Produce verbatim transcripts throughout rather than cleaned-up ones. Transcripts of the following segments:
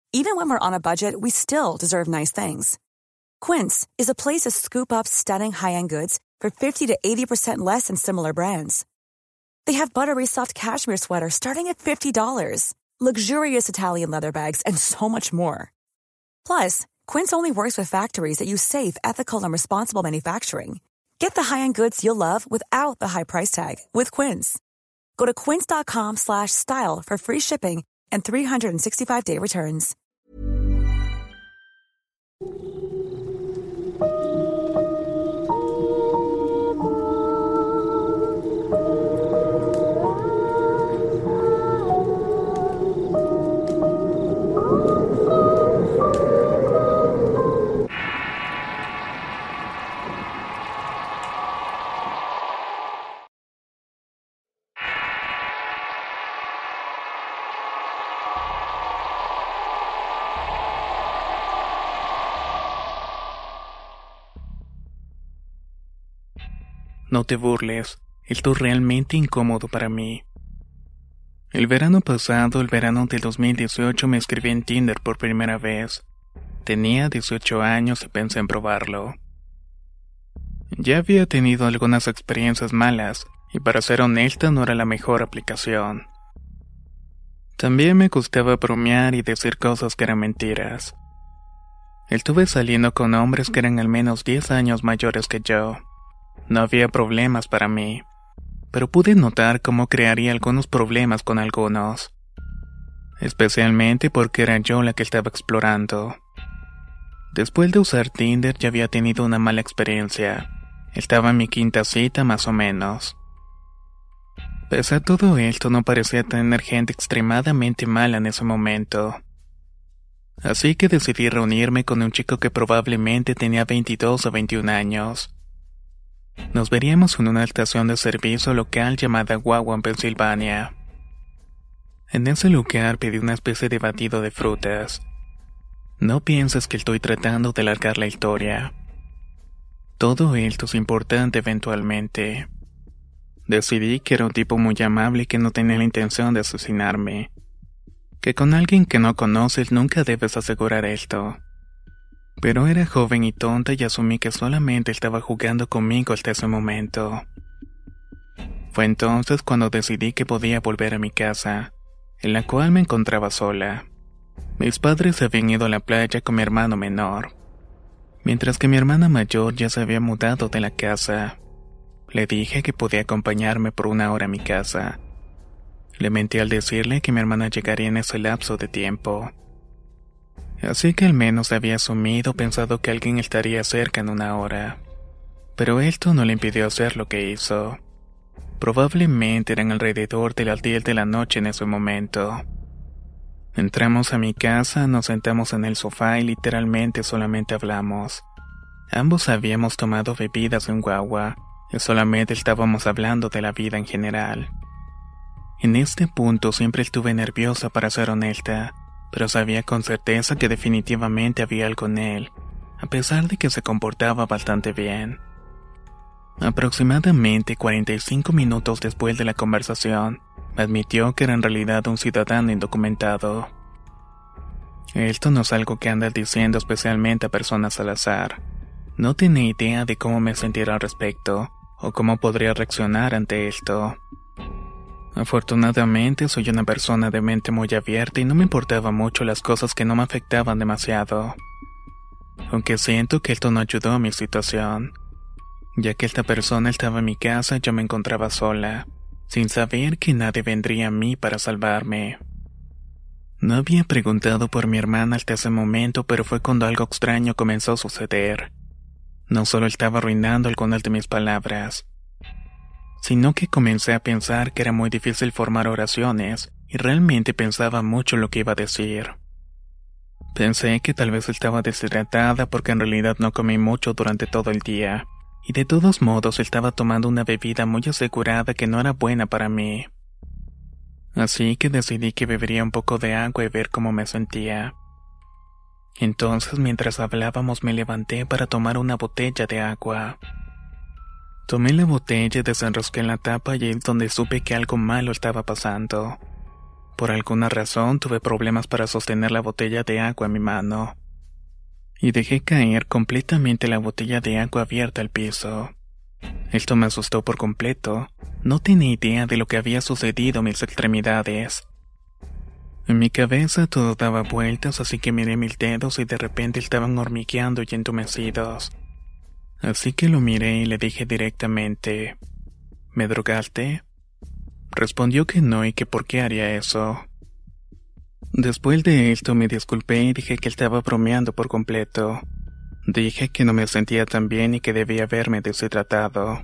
Even when we're on a budget, we still deserve nice things. Quince is a place to scoop up stunning high-end goods for fifty to eighty percent less than similar brands. They have buttery soft cashmere sweaters starting at fifty dollars, luxurious Italian leather bags, and so much more. Plus, Quince only works with factories that use safe, ethical, and responsible manufacturing. Get the high-end goods you'll love without the high price tag with Quince. Go to quince.com slash style for free shipping and three sixty-five day returns. No te burles, esto es realmente incómodo para mí. El verano pasado, el verano del dos mil dieciocho, me escribí en Tinder por primera vez. Tenía dieciocho años y pensé en probarlo. Ya había tenido algunas experiencias malas, y para ser honesta no era la mejor aplicación. También me gustaba bromear y decir cosas que eran mentiras. Estuve saliendo con hombres que eran al menos diez años mayores que yo. No había problemas para mí, pero pude notar cómo crearía algunos problemas con algunos, especialmente porque era yo la que estaba explorando. Después de usar Tinder ya había tenido una mala experiencia. Estaba en mi quinta cita más o menos. Pese a todo esto, no parecía tener gente extremadamente mala en ese momento. Así que decidí reunirme con un chico que probablemente tenía veintidós o veintiún años. Nos veríamos en una estación de servicio local llamada Wawa en Pensilvania. En ese lugar pedí una especie de batido de frutas. No pienses que estoy tratando de alargar la historia. Todo esto es importante eventualmente. Decidí que era un tipo muy amable y que no tenía la intención de asesinarme. Que con alguien que no conoces nunca debes asegurar esto. Pero era joven y tonta y asumí que solamente estaba jugando conmigo hasta ese momento. Fue entonces cuando decidí que podía volver a mi casa, en la cual me encontraba sola. Mis padres se habían ido a la playa con mi hermano menor, mientras que mi hermana mayor ya se había mudado de la casa. Le dije que podía acompañarme por una hora a mi casa. Le mentí al decirle que mi hermana llegaría en ese lapso de tiempo. Así que al menos había asumido pensado que alguien estaría cerca en una hora. Pero esto no le impidió hacer lo que hizo. Probablemente eran alrededor de las diez de la noche en ese momento. Entramos a mi casa, nos sentamos en el sofá y literalmente solamente hablamos. Ambos habíamos tomado bebidas en Wawa y solamente estábamos hablando de la vida en general. En este punto siempre estuve nerviosa para ser honesta, pero sabía con certeza que definitivamente había algo en él, a pesar de que se comportaba bastante bien. Aproximadamente cuarenta y cinco minutos después de la conversación, me admitió que era en realidad un ciudadano indocumentado. Esto no es algo que andas diciendo especialmente a personas al azar. No tenía idea de cómo me sentiría al respecto, o cómo podría reaccionar ante esto. Afortunadamente soy una persona de mente muy abierta y no me importaban mucho las cosas que no me afectaban demasiado. Aunque siento que esto no ayudó a mi situación, ya que esta persona estaba en mi casa y yo me encontraba sola, sin saber que nadie vendría a mí para salvarme. No había preguntado por mi hermana hasta ese momento, pero fue cuando algo extraño comenzó a suceder. No solo estaba arruinando algunas de mis palabras, sino que comencé a pensar que era muy difícil formar oraciones, y realmente pensaba mucho lo que iba a decir. Pensé que tal vez estaba deshidratada porque en realidad no comí mucho durante todo el día, y de todos modos estaba tomando una bebida muy asegurada que no era buena para mí. Así que decidí que bebería un poco de agua y ver cómo me sentía. Entonces, mientras hablábamos, me levanté para tomar una botella de agua. Tomé la botella y desenrosqué la tapa y ahí es donde supe que algo malo estaba pasando. por alguna razón tuve problemas para sostener la botella de agua en mi mano. Y dejé caer completamente la botella de agua abierta al piso. Esto me asustó por completo. No tenía idea de lo que había sucedido en mis extremidades. En mi cabeza todo daba vueltas, así que miré mis dedos y de repente estaban hormigueando y entumecidos. Así que lo miré y le dije directamente: ¿me drogaste? Respondió que no y que por qué haría eso. Después de esto me disculpé y dije que estaba bromeando por completo. Dije que no me sentía tan bien y que debía haberme deshidratado.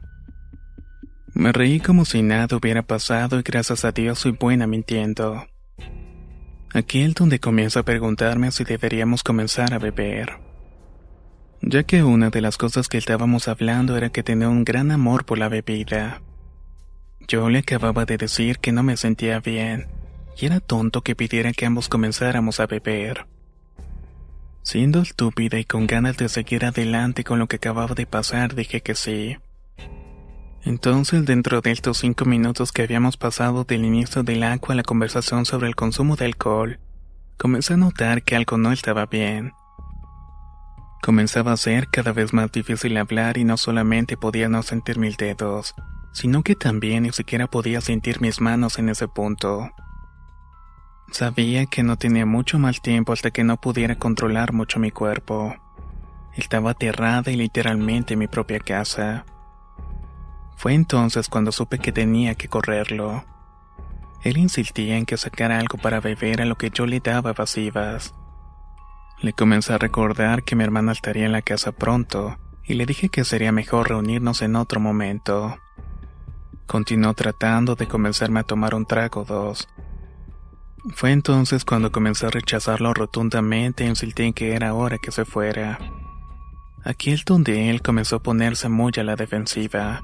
Me reí como si nada hubiera pasado y gracias a Dios soy buena mintiendo. Aquí es donde comienza a preguntarme si deberíamos comenzar a beber. Ya que una de las cosas que estábamos hablando era que tenía un gran amor por la bebida. Yo le acababa de decir que no me sentía bien, y era tonto que pidiera que ambos comenzáramos a beber. Siendo estúpida y con ganas de seguir adelante con lo que acababa de pasar, dije que sí. Entonces, dentro de estos cinco minutos que habíamos pasado del inicio del agua a la conversación sobre el consumo de alcohol, comencé a notar que algo no estaba bien. Comenzaba a ser cada vez más difícil hablar y no solamente podía no sentir mis dedos, sino que también ni siquiera podía sentir mis manos en ese punto. Sabía que no tenía mucho más tiempo hasta que no pudiera controlar mucho mi cuerpo. Estaba aterrada y literalmente en mi propia casa. Fue entonces cuando supe que tenía que correrlo. Él insistía en que sacara algo para beber, a lo que yo le daba evasivas. Le comencé a recordar que mi hermana estaría en la casa pronto, y le dije que sería mejor reunirnos en otro momento. Continuó tratando de convencerme a tomar un trago o dos. Fue entonces cuando comencé a rechazarlo rotundamente e insistí en que era hora que se fuera. Aquí es donde él comenzó a ponerse muy a la defensiva.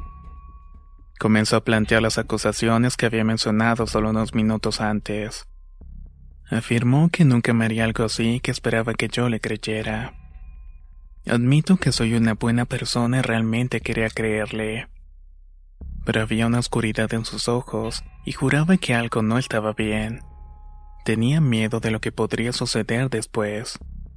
Comenzó a plantear las acusaciones que había mencionado solo unos minutos antes. Afirmó que nunca me haría algo así y que esperaba que yo le creyera. Admito que soy una buena persona y realmente quería creerle. Pero había una oscuridad en sus ojos y juraba que algo no estaba bien. Tenía miedo de lo que podría suceder después.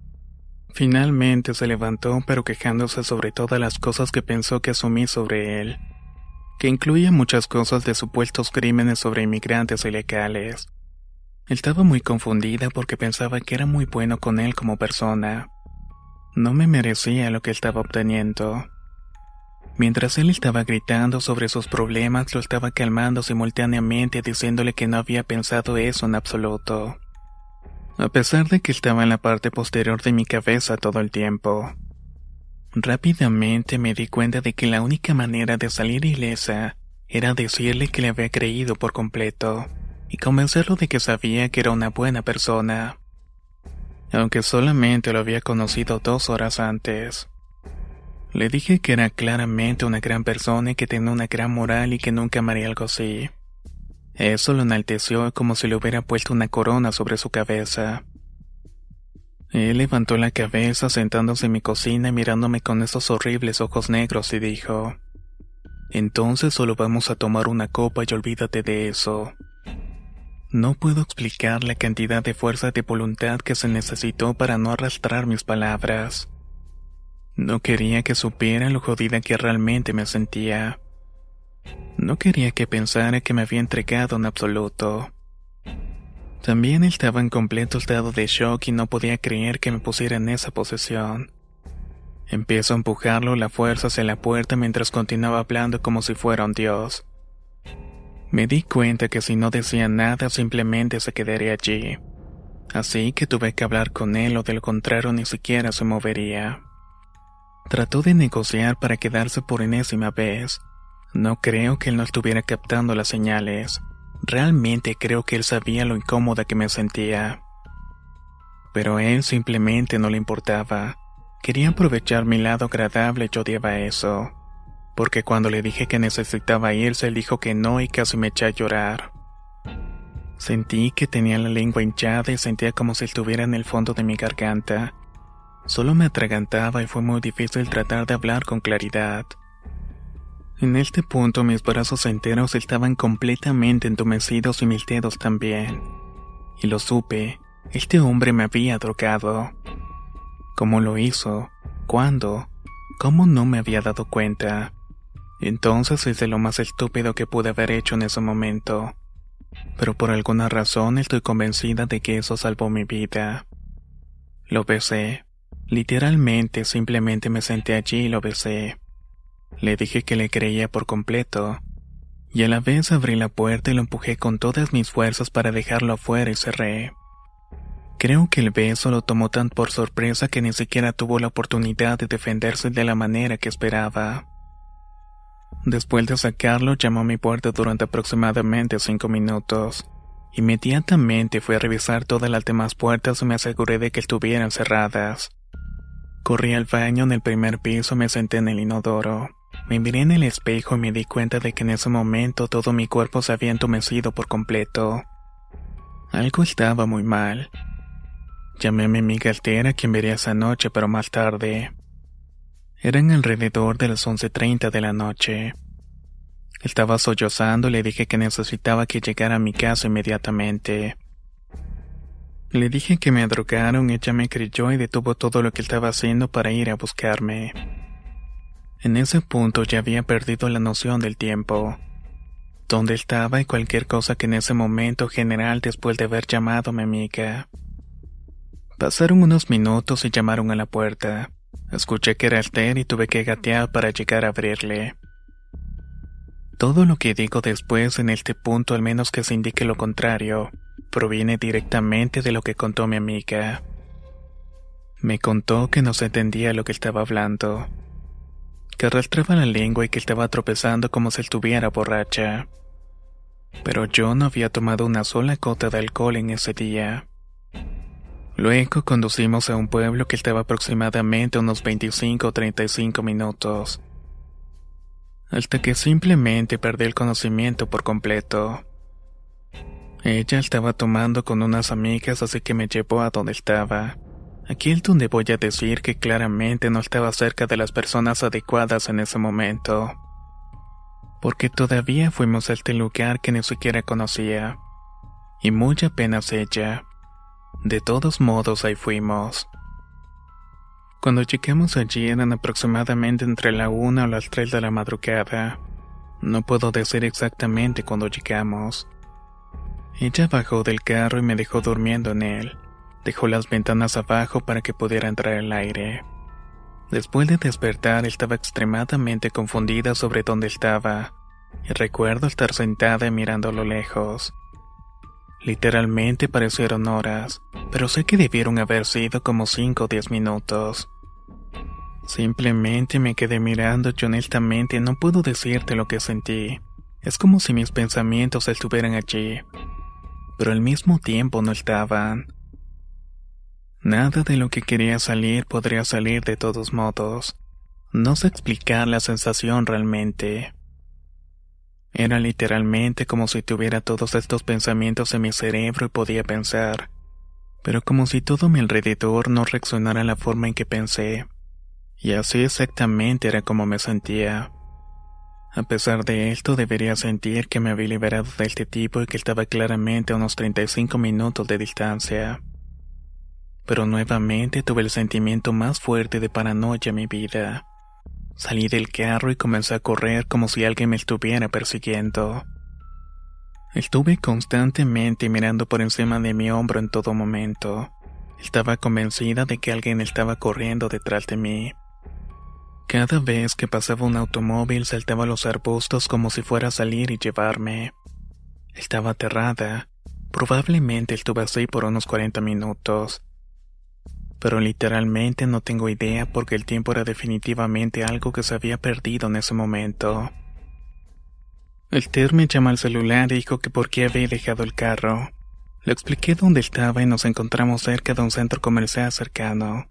Finalmente se levantó, pero quejándose sobre todas las cosas que pensó que asumí sobre él, que incluía muchas cosas de supuestos crímenes sobre inmigrantes ilegales. Estaba muy confundida porque pensaba que era muy bueno con él como persona. No me merecía lo que estaba obteniendo. Mientras él estaba gritando sobre sus problemas, lo estaba calmando simultáneamente diciéndole que no había pensado eso en absoluto. A pesar de que estaba en la parte posterior de mi cabeza todo el tiempo. Rápidamente me di cuenta de que la única manera de salir ilesa era decirle que le había creído por completo y convencerlo de que sabía que era una buena persona, aunque solamente lo había conocido dos horas antes. Le dije que era claramente una gran persona y que tenía una gran moral y que nunca me haría algo así. Eso lo enalteció como si le hubiera puesto una corona sobre su cabeza. Él levantó la cabeza sentándose en mi cocina y mirándome con esos horribles ojos negros y dijo: «Entonces solo vamos a tomar una copa y olvídate de eso». No puedo explicar la cantidad de fuerza de voluntad que se necesitó para no arrastrar mis palabras. No quería que supiera lo jodida que realmente me sentía. No quería que pensara que me había entregado en absoluto. También estaba en completo estado de shock y no podía creer que me pusiera en esa posición. Empiezo a empujarlo a la fuerza hacia la puerta mientras continuaba hablando como si fuera un dios. Me di cuenta que si no decía nada simplemente se quedaría allí. Así que tuve que hablar con él o de lo contrario ni siquiera se movería. Trató de negociar para quedarse por enésima vez. No creo que él no estuviera captando las señales. Realmente creo que él sabía lo incómoda que me sentía. Pero a él simplemente no le importaba. Quería aprovechar mi lado agradable y yo odiaba eso. Porque cuando le dije que necesitaba irse, él dijo que no y casi me eché a llorar. Sentí que tenía la lengua hinchada y sentía como si estuviera en el fondo de mi garganta. Solo me atragantaba y fue muy difícil tratar de hablar con claridad. En este punto mis brazos enteros estaban completamente entumecidos y mis dedos también. Y lo supe, este hombre me había drogado. ¿Cómo lo hizo? ¿Cuándo? ¿Cómo no me había dado cuenta? Entonces hice lo más estúpido que pude haber hecho en ese momento. Pero por alguna razón estoy convencida de que eso salvó mi vida. Lo besé. Literalmente, simplemente me senté allí y lo besé. Le dije que le creía por completo. Y a la vez abrí la puerta y lo empujé con todas mis fuerzas para dejarlo afuera y cerré. Creo que el beso lo tomó tan por sorpresa que ni siquiera tuvo la oportunidad de defenderse de la manera que esperaba. Después de sacarlo, llamó a mi puerta durante aproximadamente cinco minutos. Inmediatamente fui a revisar todas las demás puertas y me aseguré de que estuvieran cerradas. Corrí al baño en el primer piso y me senté en el inodoro. Me miré en el espejo y me di cuenta de que en ese momento todo mi cuerpo se había entumecido por completo. Algo estaba muy mal. Llamé a mi amiga Altera, quien vería esa noche, pero más tarde. Eran alrededor de las once treinta de la noche. Estaba sollozando y le dije que necesitaba que llegara a mi casa inmediatamente. Le dije que me drogaron y ella me creyó y detuvo todo lo que estaba haciendo para ir a buscarme. En ese punto ya había perdido la noción del tiempo. Dónde estaba y cualquier cosa que en ese momento general después de haber llamado a mi amiga. Pasaron unos minutos y llamaron a la puerta. Escuché que era Esther y tuve que gatear para llegar a abrirle. Todo lo que digo después en este punto, al menos que se indique lo contrario, proviene directamente de lo que contó mi amiga. Me contó que no se entendía lo que estaba hablando, que arrastraba la lengua y que estaba tropezando como si estuviera borracha. Pero yo no había tomado una sola gota de alcohol en ese día. Luego conducimos a un pueblo que estaba aproximadamente a unos veinticinco o treinta y cinco minutos. Hasta que simplemente perdí el conocimiento por completo. Ella estaba tomando con unas amigas, así que me llevó a donde estaba. Aquí es donde voy a decir que claramente no estaba cerca de las personas adecuadas en ese momento. Porque todavía fuimos a este lugar que ni siquiera conocía. Y muy apenas ella. De todos modos, ahí fuimos. Cuando llegamos allí eran aproximadamente entre la una o las tres de la madrugada. No puedo decir exactamente cuándo llegamos. Ella bajó del carro y me dejó durmiendo en él. Dejó las ventanas abajo para que pudiera entrar el aire. Después de despertar estaba extremadamente confundida sobre dónde estaba, y recuerdo estar sentada y mirando a lo lejos. Literalmente parecieron horas, pero sé que debieron haber sido como cinco o diez minutos. Simplemente me quedé mirando y honestamente no puedo decirte lo que sentí. Es como si mis pensamientos estuvieran allí, pero al mismo tiempo no estaban. Nada de lo que quería salir podría salir de todos modos. No sé explicar la sensación realmente. Era literalmente como si tuviera todos estos pensamientos en mi cerebro y podía pensar, pero como si todo mi alrededor no reaccionara a la forma en que pensé. Y así exactamente era como me sentía. A pesar de esto, debería sentir que me había liberado de este tipo y que estaba claramente a unos treinta y cinco minutos de distancia. Pero nuevamente tuve el sentimiento más fuerte de paranoia en mi vida. Salí del carro y comencé a correr como si alguien me estuviera persiguiendo. Estuve constantemente mirando por encima de mi hombro en todo momento. Estaba convencida de que alguien estaba corriendo detrás de mí. Cada vez que pasaba un automóvil saltaba a los arbustos como si fuera a salir y llevarme. Estaba aterrada. Probablemente estuve así por unos cuarenta minutos. Pero literalmente no tengo idea porque el tiempo era definitivamente algo que se había perdido en ese momento. El Ter me llamó al celular y dijo que por qué había dejado el carro. Le expliqué dónde estaba y nos encontramos cerca de un centro comercial cercano.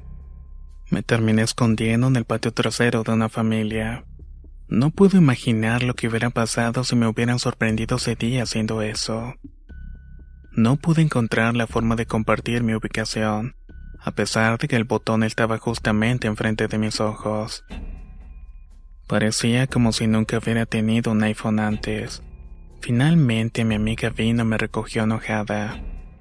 Me terminé escondiendo en el patio trasero de una familia. No puedo imaginar lo que hubiera pasado si me hubieran sorprendido ese día haciendo eso. No pude encontrar la forma de compartir mi ubicación, a pesar de que el botón estaba justamente enfrente de mis ojos. Parecía como si nunca hubiera tenido un iPhone antes. Finalmente mi amiga vino y me recogió enojada.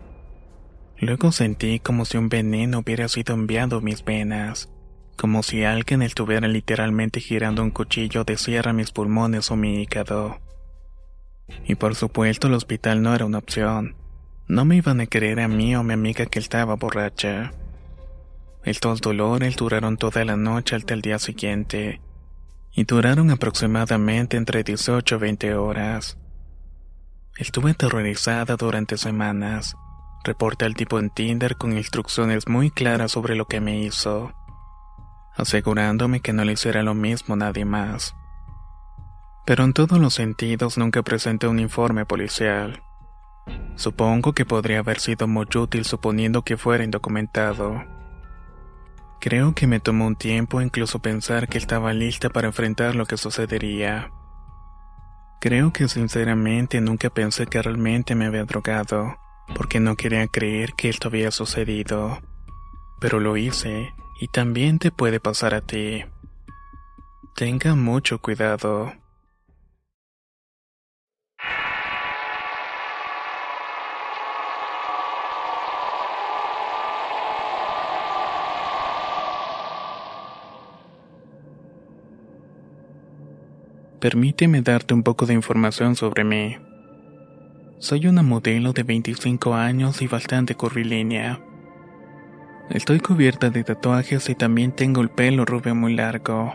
Luego sentí como si un veneno hubiera sido enviado a mis venas, como si alguien estuviera literalmente girando un cuchillo de sierra a mis pulmones o mi hígado. Y por supuesto el hospital no era una opción. No me iban a creer a mí o a mi amiga que estaba borracha. Estos dolores duraron toda la noche hasta el día siguiente, y duraron aproximadamente entre dieciocho a veinte horas. Estuve aterrorizada durante semanas. Reporté al tipo en Tinder con instrucciones muy claras sobre lo que me hizo, asegurándome que no le hiciera lo mismo a nadie más. Pero en todos los sentidos nunca presenté un informe policial. Supongo que podría haber sido muy útil suponiendo que fuera indocumentado. Creo que me tomó un tiempo incluso pensar que estaba lista para enfrentar lo que sucedería. Creo que sinceramente nunca pensé que realmente me había drogado, porque no quería creer que esto había sucedido. Pero lo hice, y también te puede pasar a ti. Tenga mucho cuidado. Permíteme darte un poco de información sobre mí. Soy una modelo de veinticinco años y bastante curvilínea. Estoy cubierta de tatuajes y también tengo el pelo rubio muy largo.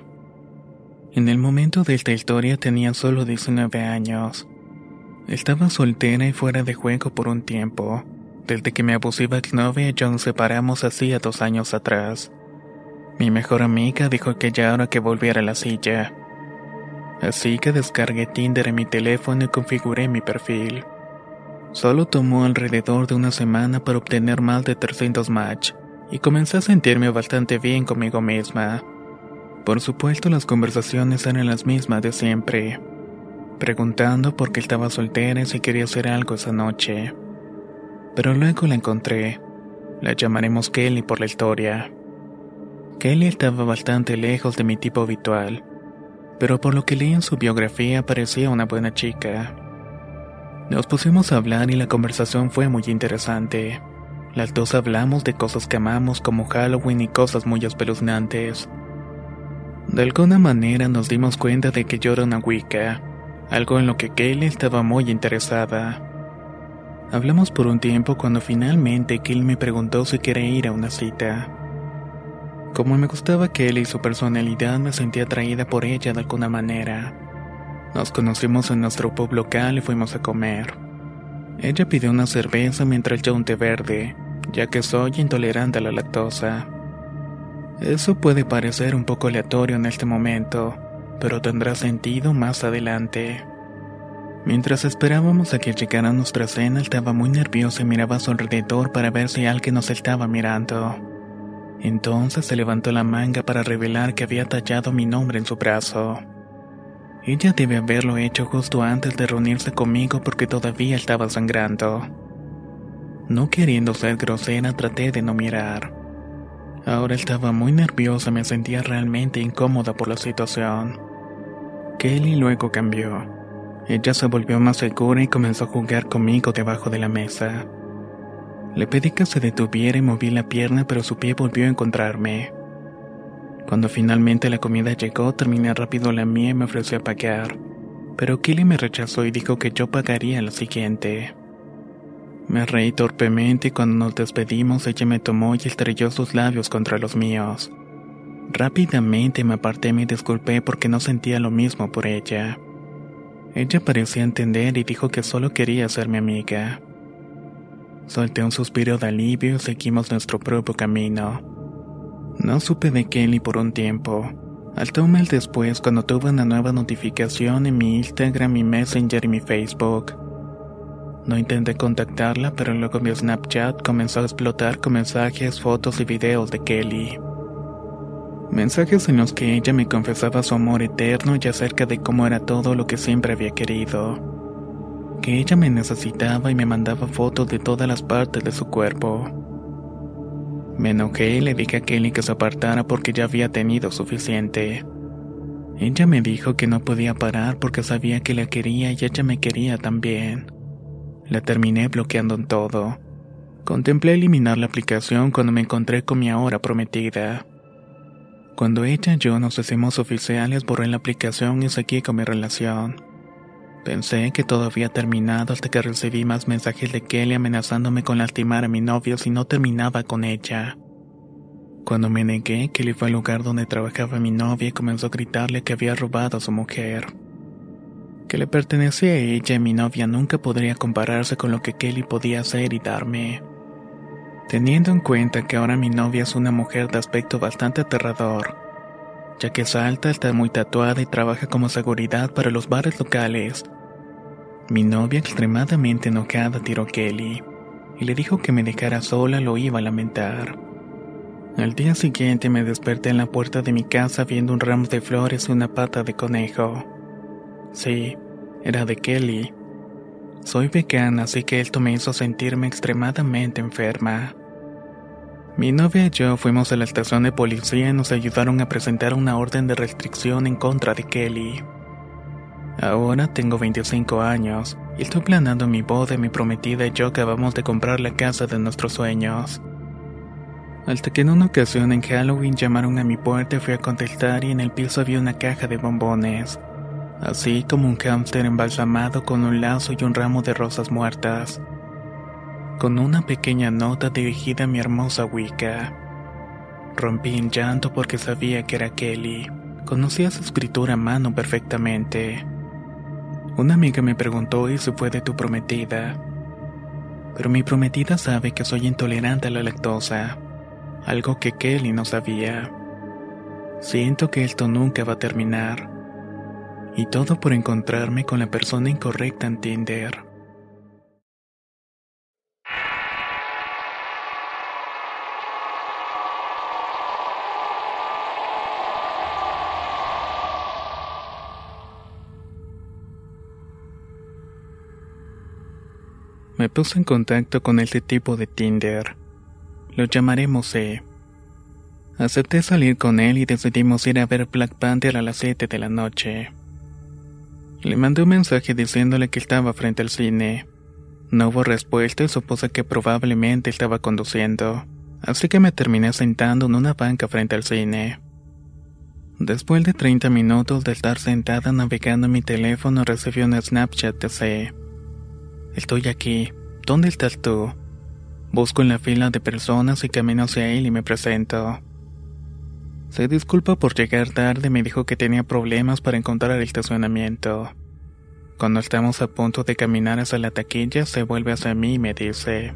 En el momento de esta historia tenía solo diecinueve años. Estaba soltera y fuera de juego por un tiempo, desde que mi abusiva exnovia y yo nos separamos hacía dos años atrás. Mi mejor amiga dijo que ya era que volviera a la silla. Así que descargué Tinder en mi teléfono y configuré mi perfil. Solo tomó alrededor de una semana para obtener más de trescientos match, y comencé a sentirme bastante bien conmigo misma. Por supuesto, las conversaciones eran las mismas de siempre, preguntando por qué estaba soltera y si quería hacer algo esa noche. Pero luego la encontré. La llamaremos Kelly por la historia. Kelly estaba bastante lejos de mi tipo habitual, pero por lo que leí en su biografía parecía una buena chica. Nos pusimos a hablar y la conversación fue muy interesante. Las dos hablamos de cosas que amamos como Halloween y cosas muy espeluznantes. De alguna manera nos dimos cuenta de que yo era una Wicca, algo en lo que Kelly estaba muy interesada. Hablamos por un tiempo cuando finalmente Kelly me preguntó si quería ir a una cita. Como me gustaba Kelly y su personalidad, me sentí atraída por ella de alguna manera. Nos conocimos en nuestro pub local y fuimos a comer. Ella pidió una cerveza mientras yo un té verde, ya que soy intolerante a la lactosa. Eso puede parecer un poco aleatorio en este momento, pero tendrá sentido más adelante. Mientras esperábamos a que llegara nuestra cena, estaba muy nerviosa y miraba a su alrededor para ver si alguien nos estaba mirando. Entonces se levantó la manga para revelar que había tallado mi nombre en su brazo. Ella debe haberlo hecho justo antes de reunirse conmigo porque todavía estaba sangrando. No queriendo ser grosera, traté de no mirar. Ahora estaba muy nerviosa y me sentía realmente incómoda por la situación. Kelly luego cambió. Ella se volvió más segura y comenzó a jugar conmigo debajo de la mesa. Le pedí que se detuviera y moví la pierna, pero su pie volvió a encontrarme. Cuando finalmente la comida llegó, terminé rápido la mía y me ofreció a pagar, pero Kelly me rechazó y dijo que yo pagaría la siguiente. Me reí torpemente y cuando nos despedimos ella me tomó y estrelló sus labios contra los míos. Rápidamente me aparté y me disculpé porque no sentía lo mismo por ella. Ella parecía entender y dijo que solo quería ser mi amiga. Solté un suspiro de alivio y seguimos nuestro propio camino. No supe de Kelly por un tiempo, hasta un mes después cuando tuve una nueva notificación en mi Instagram, mi Messenger y mi Facebook. No intenté contactarla, pero luego mi Snapchat comenzó a explotar con mensajes, fotos y videos de Kelly. Mensajes en los que ella me confesaba su amor eterno y acerca de cómo era todo lo que siempre había querido. Que ella me necesitaba y me mandaba fotos de todas las partes de su cuerpo. Me enojé y le dije a Kelly que se apartara porque ya había tenido suficiente. Ella me dijo que no podía parar porque sabía que la quería y ella me quería también. La terminé bloqueando en todo. Contemplé eliminar la aplicación cuando me encontré con mi ahora prometida. Cuando ella y yo nos hicimos oficiales, borré la aplicación y seguí con mi relación. Pensé que todo había terminado hasta que recibí más mensajes de Kelly amenazándome con lastimar a mi novio si no terminaba con ella. Cuando me negué, Kelly fue al lugar donde trabajaba mi novia y comenzó a gritarle que había robado a su mujer. Que le pertenecía a ella y mi novia nunca podría compararse con lo que Kelly podía hacer y darme. Teniendo en cuenta que ahora mi novia es una mujer de aspecto bastante aterrador, ya que es alta, está muy tatuada y trabaja como seguridad para los bares locales. Mi novia, extremadamente enojada, tiró a Kelly y le dijo que me dejara sola, lo iba a lamentar. Al día siguiente me desperté en la puerta de mi casa viendo un ramo de flores y una pata de conejo. Sí, era de Kelly. Soy vegana, así que esto me hizo sentirme extremadamente enferma. Mi novia y yo fuimos a la estación de policía y nos ayudaron a presentar una orden de restricción en contra de Kelly. Ahora tengo veinticinco años y estoy planeando mi boda y mi prometida y yo acabamos de comprar la casa de nuestros sueños. Hasta que en una ocasión en Halloween llamaron a mi puerta y fui a contestar y en el piso había una caja de bombones, así como un hámster embalsamado con un lazo y un ramo de rosas muertas, con una pequeña nota dirigida a mi hermosa Wicca. Rompí en llanto porque sabía que era Kelly. Conocía su escritura a mano perfectamente. Una amiga me preguntó ¿y si fue de tu prometida? Pero mi prometida sabe que soy intolerante a la lactosa, algo que Kelly no sabía. Siento que esto nunca va a terminar. Y todo por encontrarme con la persona incorrecta en Tinder. Me puse en contacto con este tipo de Tinder. Lo llamaremos E. Acepté salir con él y decidimos ir a ver Black Panther a las siete de la noche. Le mandé un mensaje diciéndole que estaba frente al cine. No hubo respuesta y supuse que probablemente estaba conduciendo, así que me terminé sentando en una banca frente al cine. Después de treinta minutos de estar sentada navegando en mi teléfono, recibí un Snapchat de C. Estoy aquí. ¿Dónde estás tú? Busco en la fila de personas y camino hacia él y me presento. Se disculpa por llegar tarde y me dijo que tenía problemas para encontrar el estacionamiento. Cuando estamos a punto de caminar hacia la taquilla, se vuelve hacia mí y me dice: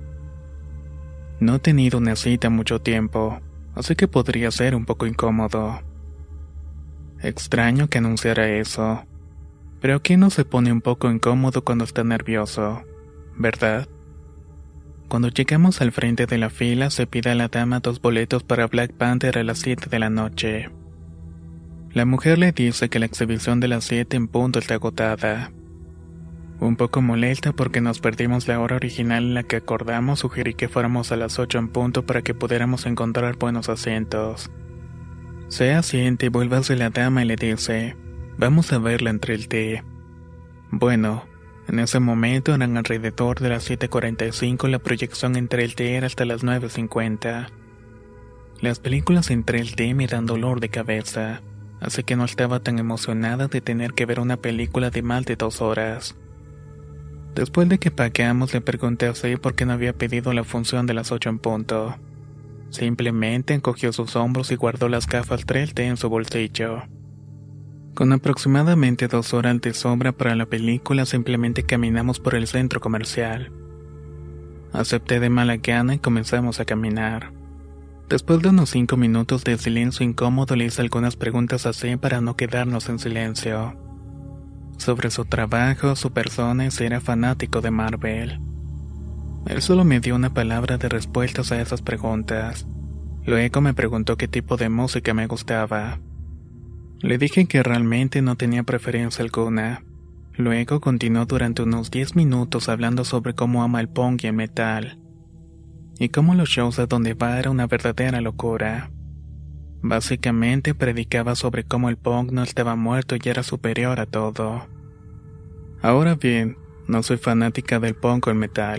no he tenido una cita mucho tiempo, así que podría ser un poco incómodo. Extraño que anunciara eso, pero ¿quién no se pone un poco incómodo cuando está nervioso, verdad? Cuando llegamos al frente de la fila, se pide a la dama dos boletos para Black Panther a las siete de la noche. La mujer le dice que la exhibición de las siete en punto está agotada. Un poco molesta porque nos perdimos la hora original en la que acordamos, sugerí que fuéramos a las ocho en punto para que pudiéramos encontrar buenos asientos. Se asiente y vuelve hacia la dama y le dice: vamos a verla entre el té. Bueno, en ese momento eran alrededor de las siete cuarenta y cinco y la proyección entre el té era hasta las nueve cincuenta. Las películas entre el té me dan dolor de cabeza, así que no estaba tan emocionada de tener que ver una película de más de dos horas. Después de que pagamos, le pregunté a C por qué no había pedido la función de las ocho en punto. Simplemente encogió sus hombros y guardó las gafas tres D en su bolsillo. Con aproximadamente dos horas de sobra para la película, simplemente caminamos por el centro comercial. Acepté de mala gana y comenzamos a caminar. Después de unos cinco minutos de silencio incómodo, le hice algunas preguntas a C para no quedarnos en silencio. Sobre su trabajo, su persona y si era fanático de Marvel. Él solo me dio una palabra de respuestas a esas preguntas. Luego me preguntó qué tipo de música me gustaba. Le dije que realmente no tenía preferencia alguna. Luego continuó durante unos diez minutos hablando sobre cómo ama el punk y el metal, y cómo los shows a donde va era una verdadera locura. Básicamente predicaba sobre cómo el punk no estaba muerto y era superior a todo. Ahora bien, no soy fanática del punk o el metal,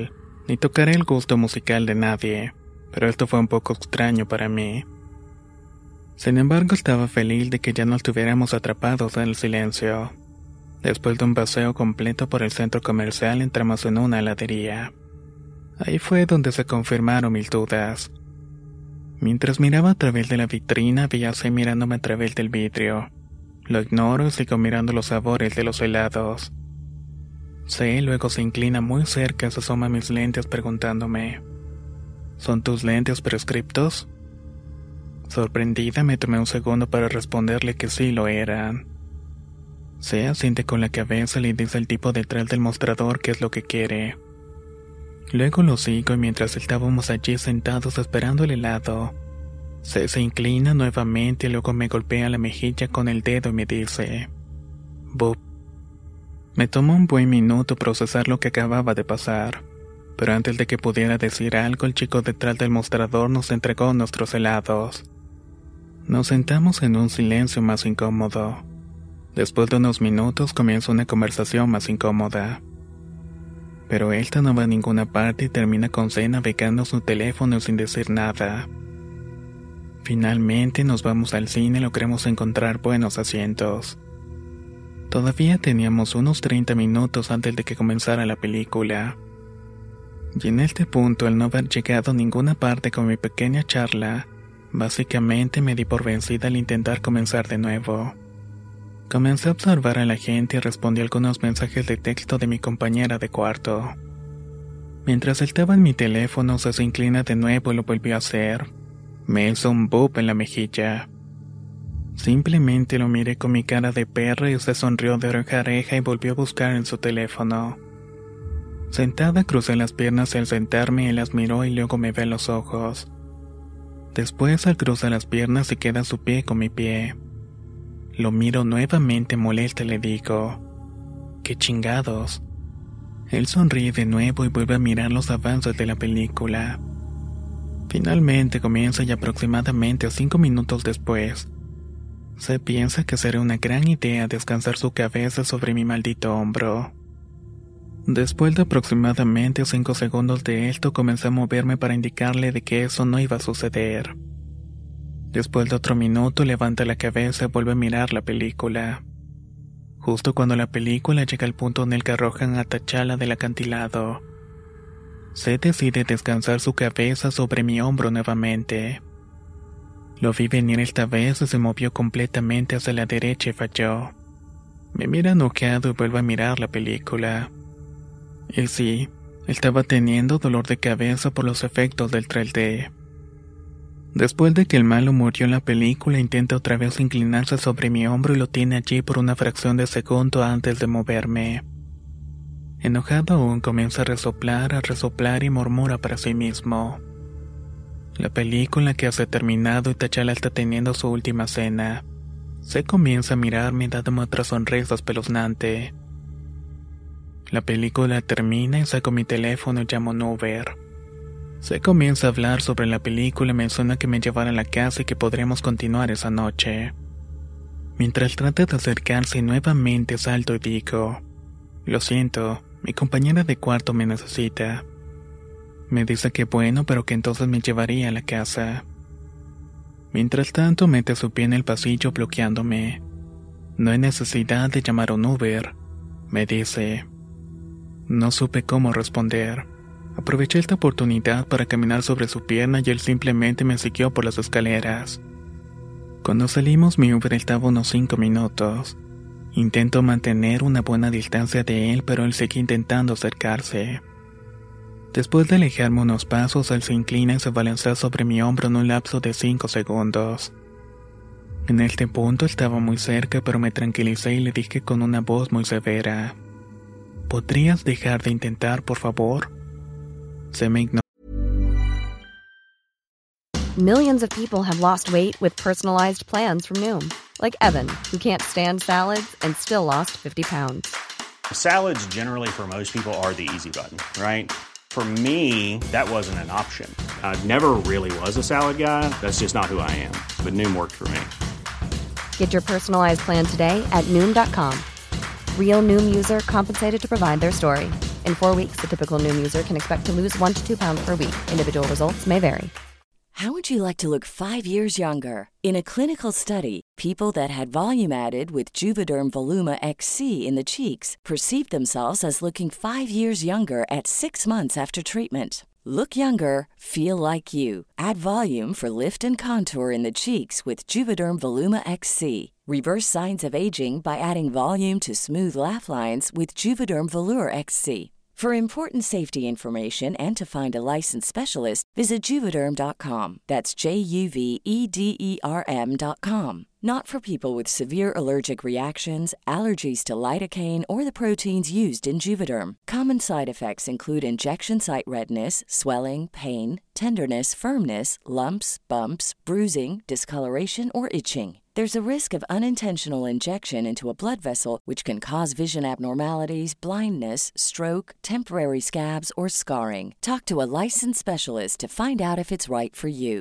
ni tocaré el gusto musical de nadie, pero esto fue un poco extraño para mí. Sin embargo, estaba feliz de que ya no estuviéramos atrapados en el silencio. Después de un paseo completo por el centro comercial, entramos en una heladería. Ahí fue donde se confirmaron mis dudas. Mientras miraba a través de la vitrina, vi a C mirándome a través del vidrio. Lo ignoro y sigo mirando los sabores de los helados. C luego se inclina muy cerca, se asoma a mis lentes preguntándome: ¿son tus lentes prescriptos? Sorprendida, me tomé un segundo para responderle que sí lo eran. C asiente con la cabeza y le dice al tipo detrás del mostrador qué es lo que quiere. Luego lo sigo y mientras estábamos allí sentados esperando el helado, C se inclina nuevamente y luego me golpea la mejilla con el dedo y me dice: Boop. Me tomó un buen minuto procesar lo que acababa de pasar, pero antes de que pudiera decir algo, el chico detrás del mostrador nos entregó nuestros helados. Nos sentamos en un silencio más incómodo. Después de unos minutos comienza una conversación más incómoda. Pero esta no va a ninguna parte y termina con C navegando su teléfono sin decir nada. Finalmente nos vamos al cine y logramos encontrar buenos asientos. Todavía teníamos unos treinta minutos antes de que comenzara la película. Y en este punto, al no haber llegado a ninguna parte con mi pequeña charla, básicamente me di por vencida al intentar comenzar de nuevo. Comencé a observar a la gente y respondí algunos mensajes de texto de mi compañera de cuarto. Mientras estaba en mi teléfono, se inclina de nuevo y lo volvió a hacer. Me hizo un boop en la mejilla. Simplemente lo miré con mi cara de perra y se sonrió de oreja a oreja y volvió a buscar en su teléfono. Sentada crucé las piernas al sentarme y las miró y luego me ve a los ojos. Después al cruzar las piernas se queda su pie con mi pie. Lo miro nuevamente molesta y le digo: ¿qué chingados? Él sonríe de nuevo y vuelve a mirar los avances de la película. Finalmente comienza y aproximadamente cinco minutos después, se piensa que será una gran idea descansar su cabeza sobre mi maldito hombro. Después de aproximadamente cinco segundos de esto, comencé a moverme para indicarle de que eso no iba a suceder. Después de otro minuto, levanta la cabeza y vuelve a mirar la película. Justo cuando la película llega al punto en el que arrojan a T'Challa del acantilado, se decide descansar su cabeza sobre mi hombro nuevamente. Lo vi venir esta vez y se movió completamente hacia la derecha y falló. Me mira enojado y vuelve a mirar la película. Y sí, estaba teniendo dolor de cabeza por los efectos del tres D. Después de que el malo murió en la película, intenta otra vez inclinarse sobre mi hombro y lo tiene allí por una fracción de segundo antes de moverme. Enojado aún, comienza a resoplar, a resoplar y murmura para sí mismo. La película que se ha terminado y T'Challa está teniendo su última cena. Se comienza a mirarme dándome otra sonrisa espeluznante. La película termina y saco mi teléfono y llamo a un Uber. Se comienza a hablar sobre la película y menciona que me llevará a la casa y que podremos continuar esa noche. Mientras trata de acercarse nuevamente salto y digo: lo siento, mi compañera de cuarto me necesita. Me dice que bueno, pero que entonces me llevaría a la casa. Mientras tanto mete su pie en el pasillo bloqueándome. No hay necesidad de llamar a un Uber, me dice. No supe cómo responder. Aproveché esta oportunidad para caminar sobre su pierna y él simplemente me siguió por las escaleras. Cuando salimos, mi Uber estaba a unos cinco minutos. Intento mantener una buena distancia de él, pero él sigue intentando acercarse. Después de alejarme unos pasos, él se inclina y se balancea sobre mi hombro en un lapso de cinco segundos. En este punto estaba muy cerca, pero me tranquilicé y le dije con una voz muy severa: ¿podrías dejar de intentar, por favor? Se me ignoró. Millions of people have lost weight with personalized plans from Noom. Like Evan, who can't stand salads and still lost fifty pounds. Salads generally for most people are the easy button, right? For me, that wasn't an option. I never really was a salad guy. That's just not who I am. But Noom worked for me. Get your personalized plan today at Noom dot com. Real Noom user compensated to provide their story. In four weeks, the typical Noom user can expect to lose one to two pounds per week. Individual results may vary. How would you like to look five years younger? In a clinical study, people that had volume added with Juvederm Voluma X C in the cheeks perceived themselves as looking five years younger at six months after treatment. Look younger, feel like you. Add volume for lift and contour in the cheeks with Juvederm Voluma X C. Reverse signs of aging by adding volume to smooth laugh lines with Juvederm Volure X C. For important safety information and to find a licensed specialist, visit Juvederm dot com. That's J U V E D E R M dot com. Not for people with severe allergic reactions, allergies to lidocaine, or the proteins used in Juvederm. Common side effects include injection site redness, swelling, pain, tenderness, firmness, lumps, bumps, bruising, discoloration, or itching. There's a risk of unintentional injection into a blood vessel, which can cause vision abnormalities, blindness, stroke, temporary scabs, or scarring. Talk to a licensed specialist to find out if it's right for you.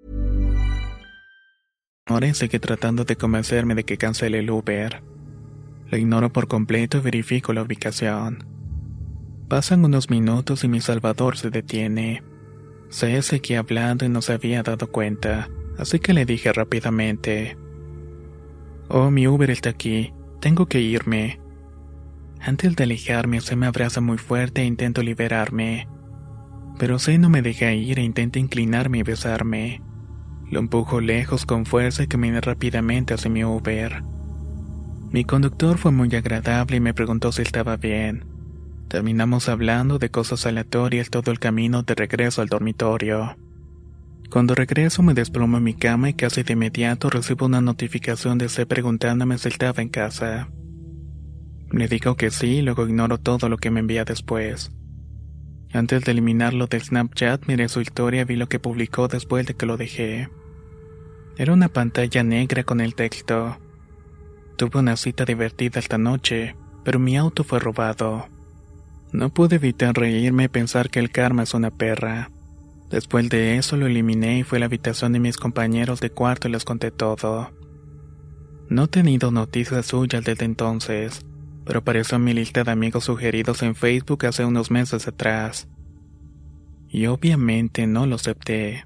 Ahora sigue tratando de convencerme de que cancele el Uber. Lo ignoro por completo y verifico la ubicación. Pasan unos minutos y mi salvador se detiene. Se seguía hablando y no se había dado cuenta, así que le dije rápidamente: «Oh, mi Uber está aquí, tengo que irme». Antes de alejarme, se me abraza muy fuerte e intento liberarme. Pero se no me deja ir e intenta inclinarme y besarme. Lo empujo lejos con fuerza y caminé rápidamente hacia mi Uber. Mi conductor fue muy agradable y me preguntó si estaba bien. Terminamos hablando de cosas aleatorias todo el camino de regreso al dormitorio. Cuando regreso me desplomo en mi cama y casi de inmediato recibo una notificación de C preguntándome si estaba en casa. Le digo que sí y luego ignoro todo lo que me envía después. Antes de eliminarlo del Snapchat miré su historia y vi lo que publicó después de que lo dejé. Era una pantalla negra con el texto: «Tuve una cita divertida esta noche, pero mi auto fue robado». No pude evitar reírme y pensar que el karma es una perra. Después de eso lo eliminé y fui a la habitación de mis compañeros de cuarto y les conté todo. No he tenido noticias suyas desde entonces, pero apareció en mi lista de amigos sugeridos en Facebook hace unos meses atrás. Y obviamente no lo acepté.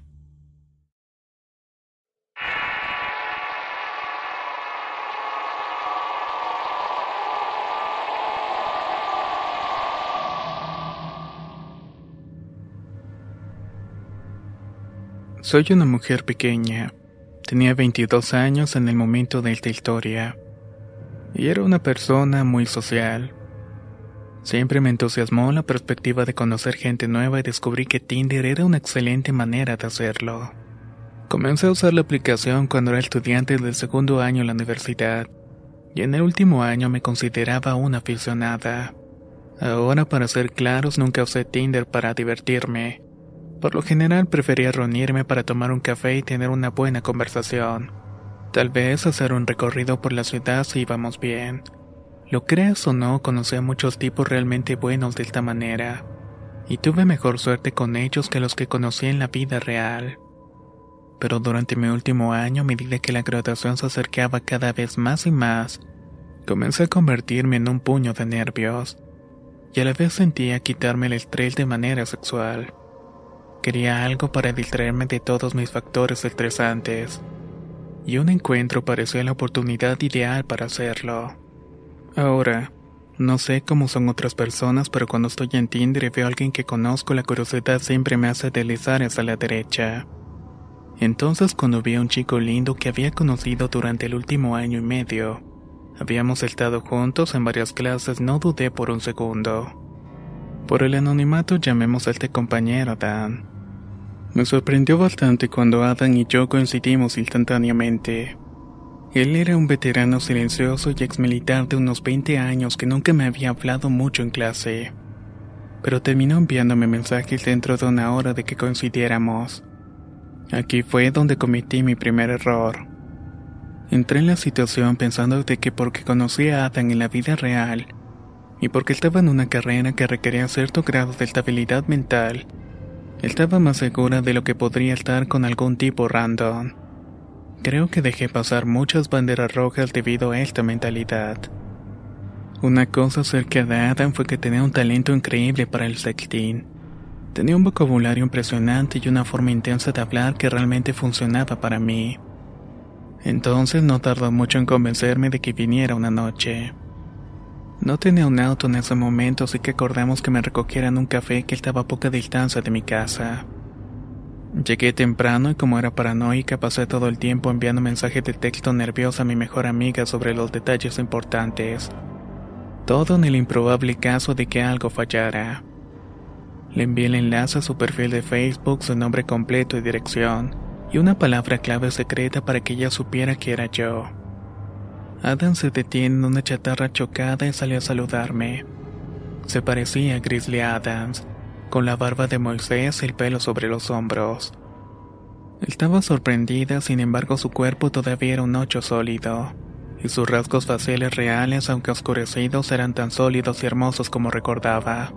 Soy una mujer pequeña. Tenía veintidós años en el momento de esta historia. Y era una persona muy social. Siempre me entusiasmó la perspectiva de conocer gente nueva y descubrí que Tinder era una excelente manera de hacerlo. Comencé a usar la aplicación cuando era estudiante del segundo año en la universidad. Y en el último año me consideraba una aficionada. Ahora, para ser claros, nunca usé Tinder para divertirme. Por lo general prefería reunirme para tomar un café y tener una buena conversación. Tal vez hacer un recorrido por la ciudad si íbamos bien. Lo creas o no, conocí a muchos tipos realmente buenos de esta manera. Y tuve mejor suerte con ellos que los que conocí en la vida real. Pero durante mi último año, a medida que la graduación se acercaba cada vez más y más, comencé a convertirme en un puño de nervios. Y a la vez sentía quitarme el estrés de manera sexual. Quería algo para distraerme de todos mis factores estresantes. Y un encuentro parecía la oportunidad ideal para hacerlo. Ahora, no sé cómo son otras personas, pero cuando estoy en Tinder y veo a alguien que conozco, la curiosidad siempre me hace deslizar hacia la derecha. Entonces, cuando vi a un chico lindo que había conocido durante el último año y medio, habíamos estado juntos en varias clases, no dudé por un segundo. Por el anonimato llamemos a este compañero Dan. Me sorprendió bastante cuando Adam y yo coincidimos instantáneamente. Él era un veterano silencioso y exmilitar de unos veinte años que nunca me había hablado mucho en clase. Pero terminó enviándome mensajes dentro de una hora de que coincidiéramos. Aquí fue donde cometí mi primer error. Entré en la situación pensando de que porque conocí a Adam en la vida real, y porque estaba en una carrera que requería cierto grado de estabilidad mental, estaba más segura de lo que podría estar con algún tipo random. Creo que dejé pasar muchas banderas rojas debido a esta mentalidad. Una cosa acerca de Adam fue que tenía un talento increíble para el sexting. Tenía un vocabulario impresionante y una forma intensa de hablar que realmente funcionaba para mí. Entonces no tardó mucho en convencerme de que viniera una noche. No tenía un auto en ese momento, así que acordamos que me recogiera en un café que estaba a poca distancia de mi casa. Llegué temprano y como era paranoica pasé todo el tiempo enviando mensajes de texto nerviosa a mi mejor amiga sobre los detalles importantes. Todo en el improbable caso de que algo fallara. Le envié el enlace a su perfil de Facebook, su nombre completo y dirección, y una palabra clave secreta para que ella supiera que era yo. Adam se detiene en una chatarra chocada y salió a saludarme. Se parecía a Grizzly Adams, con la barba de Moisés y el pelo sobre los hombros. Estaba sorprendida, sin embargo su cuerpo todavía era un ocho sólido, y sus rasgos faciales reales, aunque oscurecidos, eran tan sólidos y hermosos como recordaba.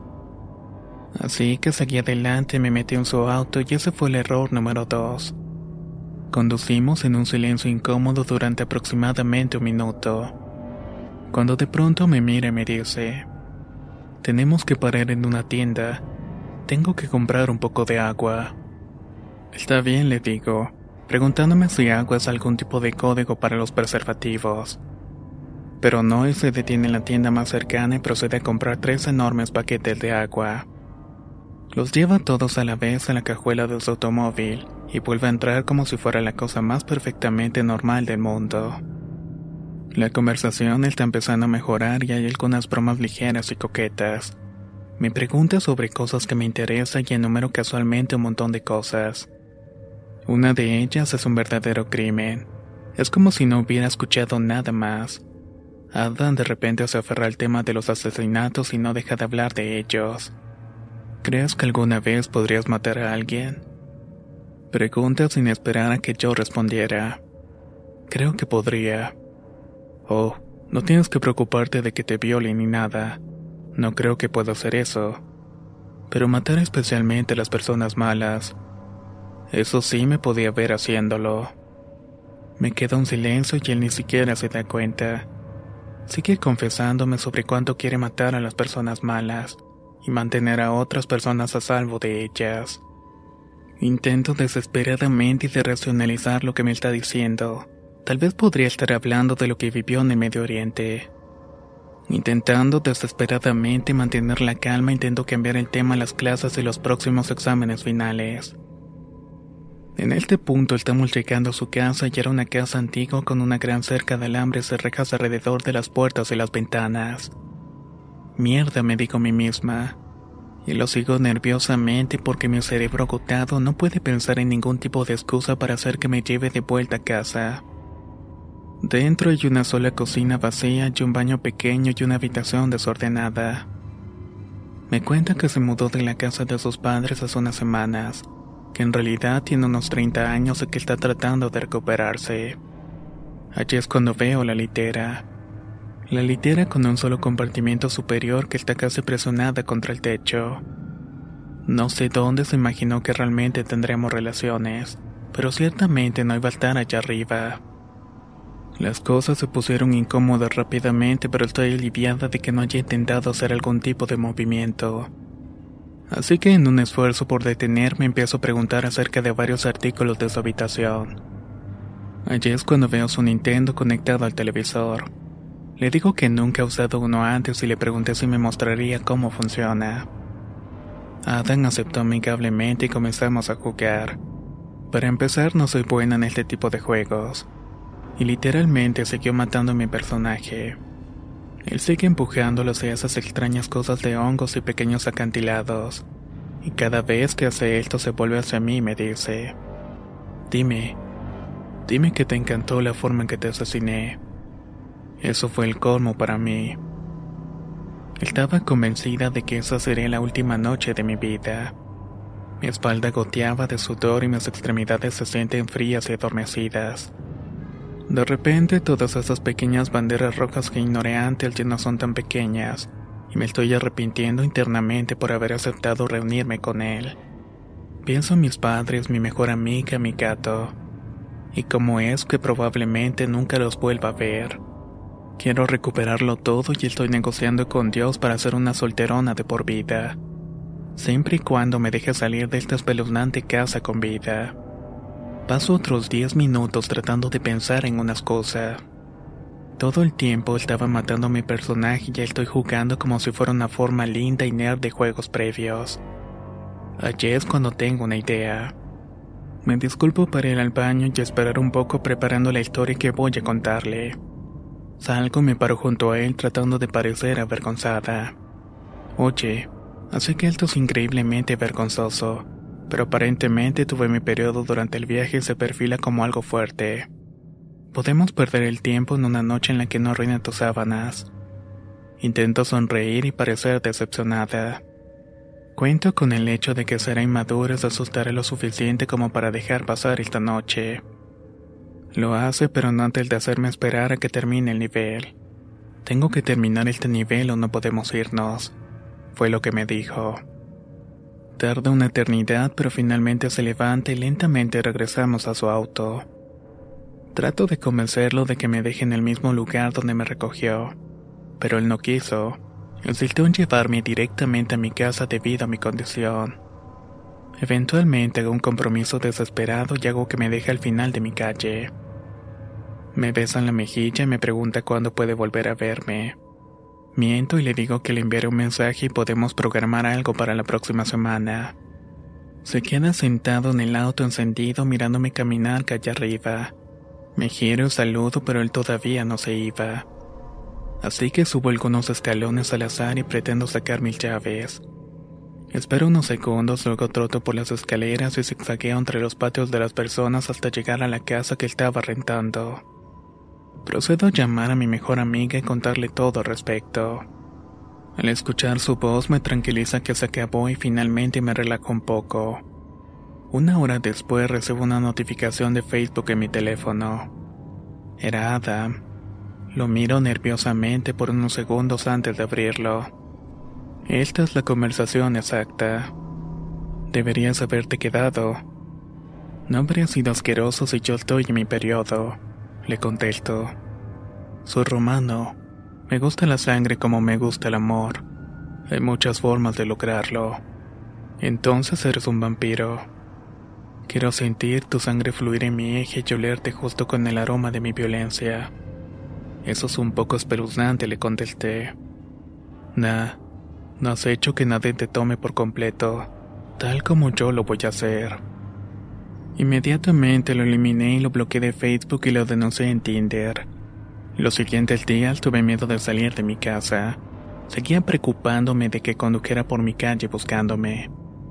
Así que seguí adelante y me metí en su auto y ese fue el error número dos. Conducimos en un silencio incómodo durante aproximadamente un minuto, cuando de pronto me mira y me dice: «Tenemos que parar en una tienda. Tengo que comprar un poco de agua». «Está bien», le digo, preguntándome si agua es algún tipo de código para los preservativos. Pero no, y se detiene en la tienda más cercana y procede a comprar tres enormes paquetes de agua. Los lleva todos a la vez en la cajuela de su automóvil y vuelve a entrar como si fuera la cosa más perfectamente normal del mundo. La conversación está empezando a mejorar y hay algunas bromas ligeras y coquetas. Me pregunta sobre cosas que me interesan y enumero casualmente un montón de cosas. Una de ellas es un verdadero crimen. Es como si no hubiera escuchado nada más. Adam de repente se aferra al tema de los asesinatos y no deja de hablar de ellos. ¿Crees que alguna vez podrías matar a alguien?, pregunta sin esperar a que yo respondiera. Creo que podría. Oh, no tienes que preocuparte de que te violen ni nada. No creo que pueda hacer eso. Pero matar especialmente a las personas malas, eso sí me podía ver haciéndolo. Me queda un silencio y él ni siquiera se da cuenta. Sigue confesándome sobre cuánto quiere matar a las personas malas y mantener a otras personas a salvo de ellas. Intento desesperadamente de racionalizar lo que me está diciendo. Tal vez podría estar hablando de lo que vivió en el Medio Oriente. Intentando desesperadamente mantener la calma, intento cambiar el tema a las clases y los próximos exámenes finales. En este punto estamos llegando a su casa y era una casa antigua con una gran cerca de alambres y rejas alrededor de las puertas y las ventanas. Mierda, me digo a mí misma. Y lo sigo nerviosamente porque mi cerebro agotado no puede pensar en ningún tipo de excusa para hacer que me lleve de vuelta a casa. Dentro hay una sola cocina vacía y un baño pequeño y una habitación desordenada. Me cuenta que se mudó de la casa de sus padres hace unas semanas, que en realidad tiene unos treinta años y que está tratando de recuperarse. Allí es cuando veo la litera. La litera con un solo compartimiento superior que está casi presionada contra el techo. No sé dónde se imaginó que realmente tendremos relaciones, pero ciertamente no iba a estar allá arriba. Las cosas se pusieron incómodas rápidamente, pero estoy aliviada de que no haya intentado hacer algún tipo de movimiento. Así que en un esfuerzo por detenerme empiezo a preguntar acerca de varios artículos de su habitación. Allí es cuando veo su Nintendo conectado al televisor. Le digo que nunca he usado uno antes y le pregunté si me mostraría cómo funciona. Adam aceptó amigablemente y comenzamos a jugar. Para empezar, no soy buena en este tipo de juegos. Y literalmente siguió matando a mi personaje. Él sigue empujándolo hacia esas extrañas cosas de hongos y pequeños acantilados. Y cada vez que hace esto se vuelve hacia mí y me dice: Dime, dime que te encantó la forma en que te asesiné. Eso fue el colmo para mí. Estaba convencida de que esa sería la última noche de mi vida. Mi espalda goteaba de sudor y mis extremidades se sienten frías y adormecidas. De repente, todas esas pequeñas banderas rojas que ignoré antes ya no son tan pequeñas, y me estoy arrepintiendo internamente por haber aceptado reunirme con él. Pienso en mis padres, mi mejor amiga, mi gato, y cómo es que probablemente nunca los vuelva a ver. Quiero recuperarlo todo y estoy negociando con Dios para ser una solterona de por vida. Siempre y cuando me deje salir de esta espeluznante casa con vida. Paso otros diez minutos tratando de pensar en unas cosas. Todo el tiempo estaba matando a mi personaje y ya estoy jugando como si fuera una forma linda y nerd de juegos previos. Allí es cuando tengo una idea. Me disculpo para ir al baño y esperar un poco preparando la historia que voy a contarle. Salgo y me paro junto a él tratando de parecer avergonzada. Oye, así que esto es increíblemente vergonzoso, pero aparentemente tuve mi periodo durante el viaje y se perfila como algo fuerte. Podemos perder el tiempo en una noche en la que no arruinen tus sábanas. Intento sonreír y parecer decepcionada. Cuento con el hecho de que será inmadura y se asustaré lo suficiente como para dejar pasar esta noche. Lo hace, pero no antes de hacerme esperar a que termine el nivel. Tengo que terminar este nivel o no podemos irnos, fue lo que me dijo. Tarda una eternidad, pero finalmente se levanta y lentamente regresamos a su auto. Trato de convencerlo de que me deje en el mismo lugar donde me recogió, pero él no quiso. Insistió en llevarme directamente a mi casa debido a mi condición. Eventualmente hago un compromiso desesperado y hago que me deje al final de mi calle. Me besa en la mejilla y me pregunta cuándo puede volver a verme. Miento y le digo que le enviaré un mensaje y podemos programar algo para la próxima semana. Se queda sentado en el auto encendido mirándome caminar calle arriba. Me giro y saludo, pero él todavía no se iba. Así que subo algunos escalones al azar y pretendo sacar mis llaves. Espero unos segundos, luego troto por las escaleras y zigzagueo entre los patios de las personas hasta llegar a la casa que estaba rentando. Procedo a llamar a mi mejor amiga y contarle todo al respecto. Al escuchar su voz me tranquiliza que se acabó y finalmente me relajo un poco. Una hora después recibo una notificación de Facebook en mi teléfono. Era Adam. Lo miro nerviosamente por unos segundos antes de abrirlo. Esta es la conversación exacta. Deberías haberte quedado. No habría sido asqueroso si yo estoy en mi periodo, le contesto. Soy romano. Me gusta la sangre como me gusta el amor. Hay muchas formas de lograrlo. Entonces eres un vampiro. Quiero sentir tu sangre fluir en mi eje y olerte justo con el aroma de mi violencia. Eso es un poco espeluznante, le contesté. Nah, no has hecho que nadie te tome por completo, tal como yo lo voy a hacer. Inmediatamente lo eliminé y lo bloqueé de Facebook y lo denuncié en Tinder. Los siguientes días tuve miedo de salir de mi casa. Seguía preocupándome de que condujera por mi calle buscándome.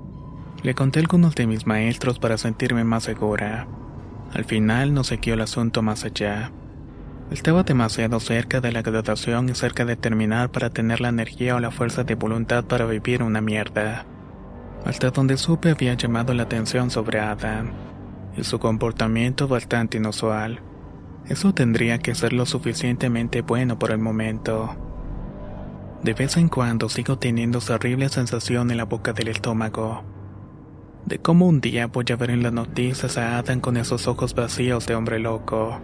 Le conté a algunos de mis maestros para sentirme más segura. Al final no siguió el asunto más allá. Estaba demasiado cerca de la graduación y cerca de terminar para tener la energía o la fuerza de voluntad para vivir una mierda. Hasta donde supe había llamado la atención sobre Adam, y su comportamiento bastante inusual. Eso tendría que ser lo suficientemente bueno por el momento. De vez en cuando sigo teniendo esa horrible sensación en la boca del estómago. De cómo un día voy a ver en las noticias a Adam con esos ojos vacíos de hombre loco.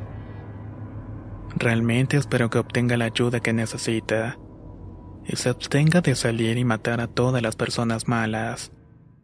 Realmente espero que obtenga la ayuda que necesita y se abstenga de salir y matar a todas las personas malas.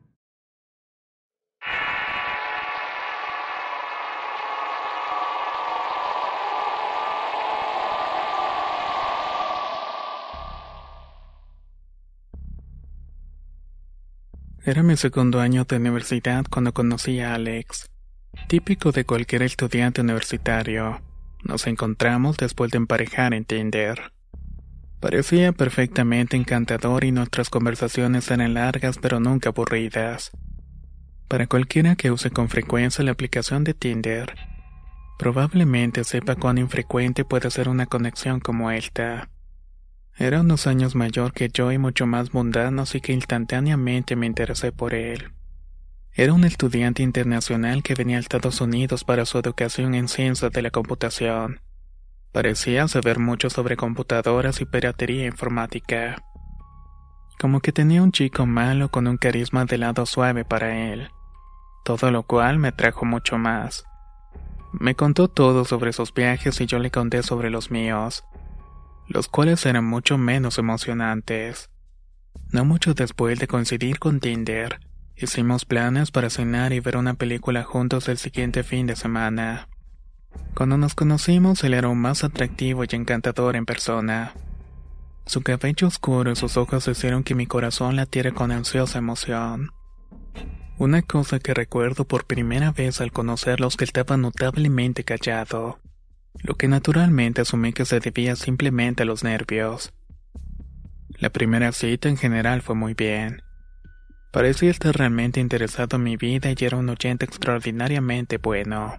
Era mi segundo año de universidad cuando conocí a Alex, típico de cualquier estudiante universitario. Nos encontramos después de emparejar en Tinder. Parecía perfectamente encantador y nuestras conversaciones eran largas pero nunca aburridas. Para cualquiera que use con frecuencia la aplicación de Tinder, probablemente sepa cuán infrecuente puede ser una conexión como esta. Era unos años mayor que yo y mucho más mundano, así que instantáneamente me interesé por él. Era un estudiante internacional que venía a Estados Unidos para su educación en ciencias de la computación. Parecía saber mucho sobre computadoras y piratería informática. Como que tenía un chico malo con un carisma de lado suave para él. Todo lo cual me atrajo mucho más. Me contó todo sobre sus viajes y yo le conté sobre los míos. los cuales eran mucho menos emocionantes. No mucho después de coincidir con Tinder, hicimos planes para cenar y ver una película juntos el siguiente fin de semana. Cuando nos conocimos, él era aún más atractivo y encantador en persona. Su cabello oscuro y sus ojos hicieron que mi corazón latiera con ansiosa emoción. Una cosa que recuerdo por primera vez al conocerlo es que estaba notablemente callado, lo que naturalmente asumí que se debía simplemente a los nervios. La primera cita en general fue muy bien. Parecía estar realmente interesado en mi vida y era un oyente extraordinariamente bueno.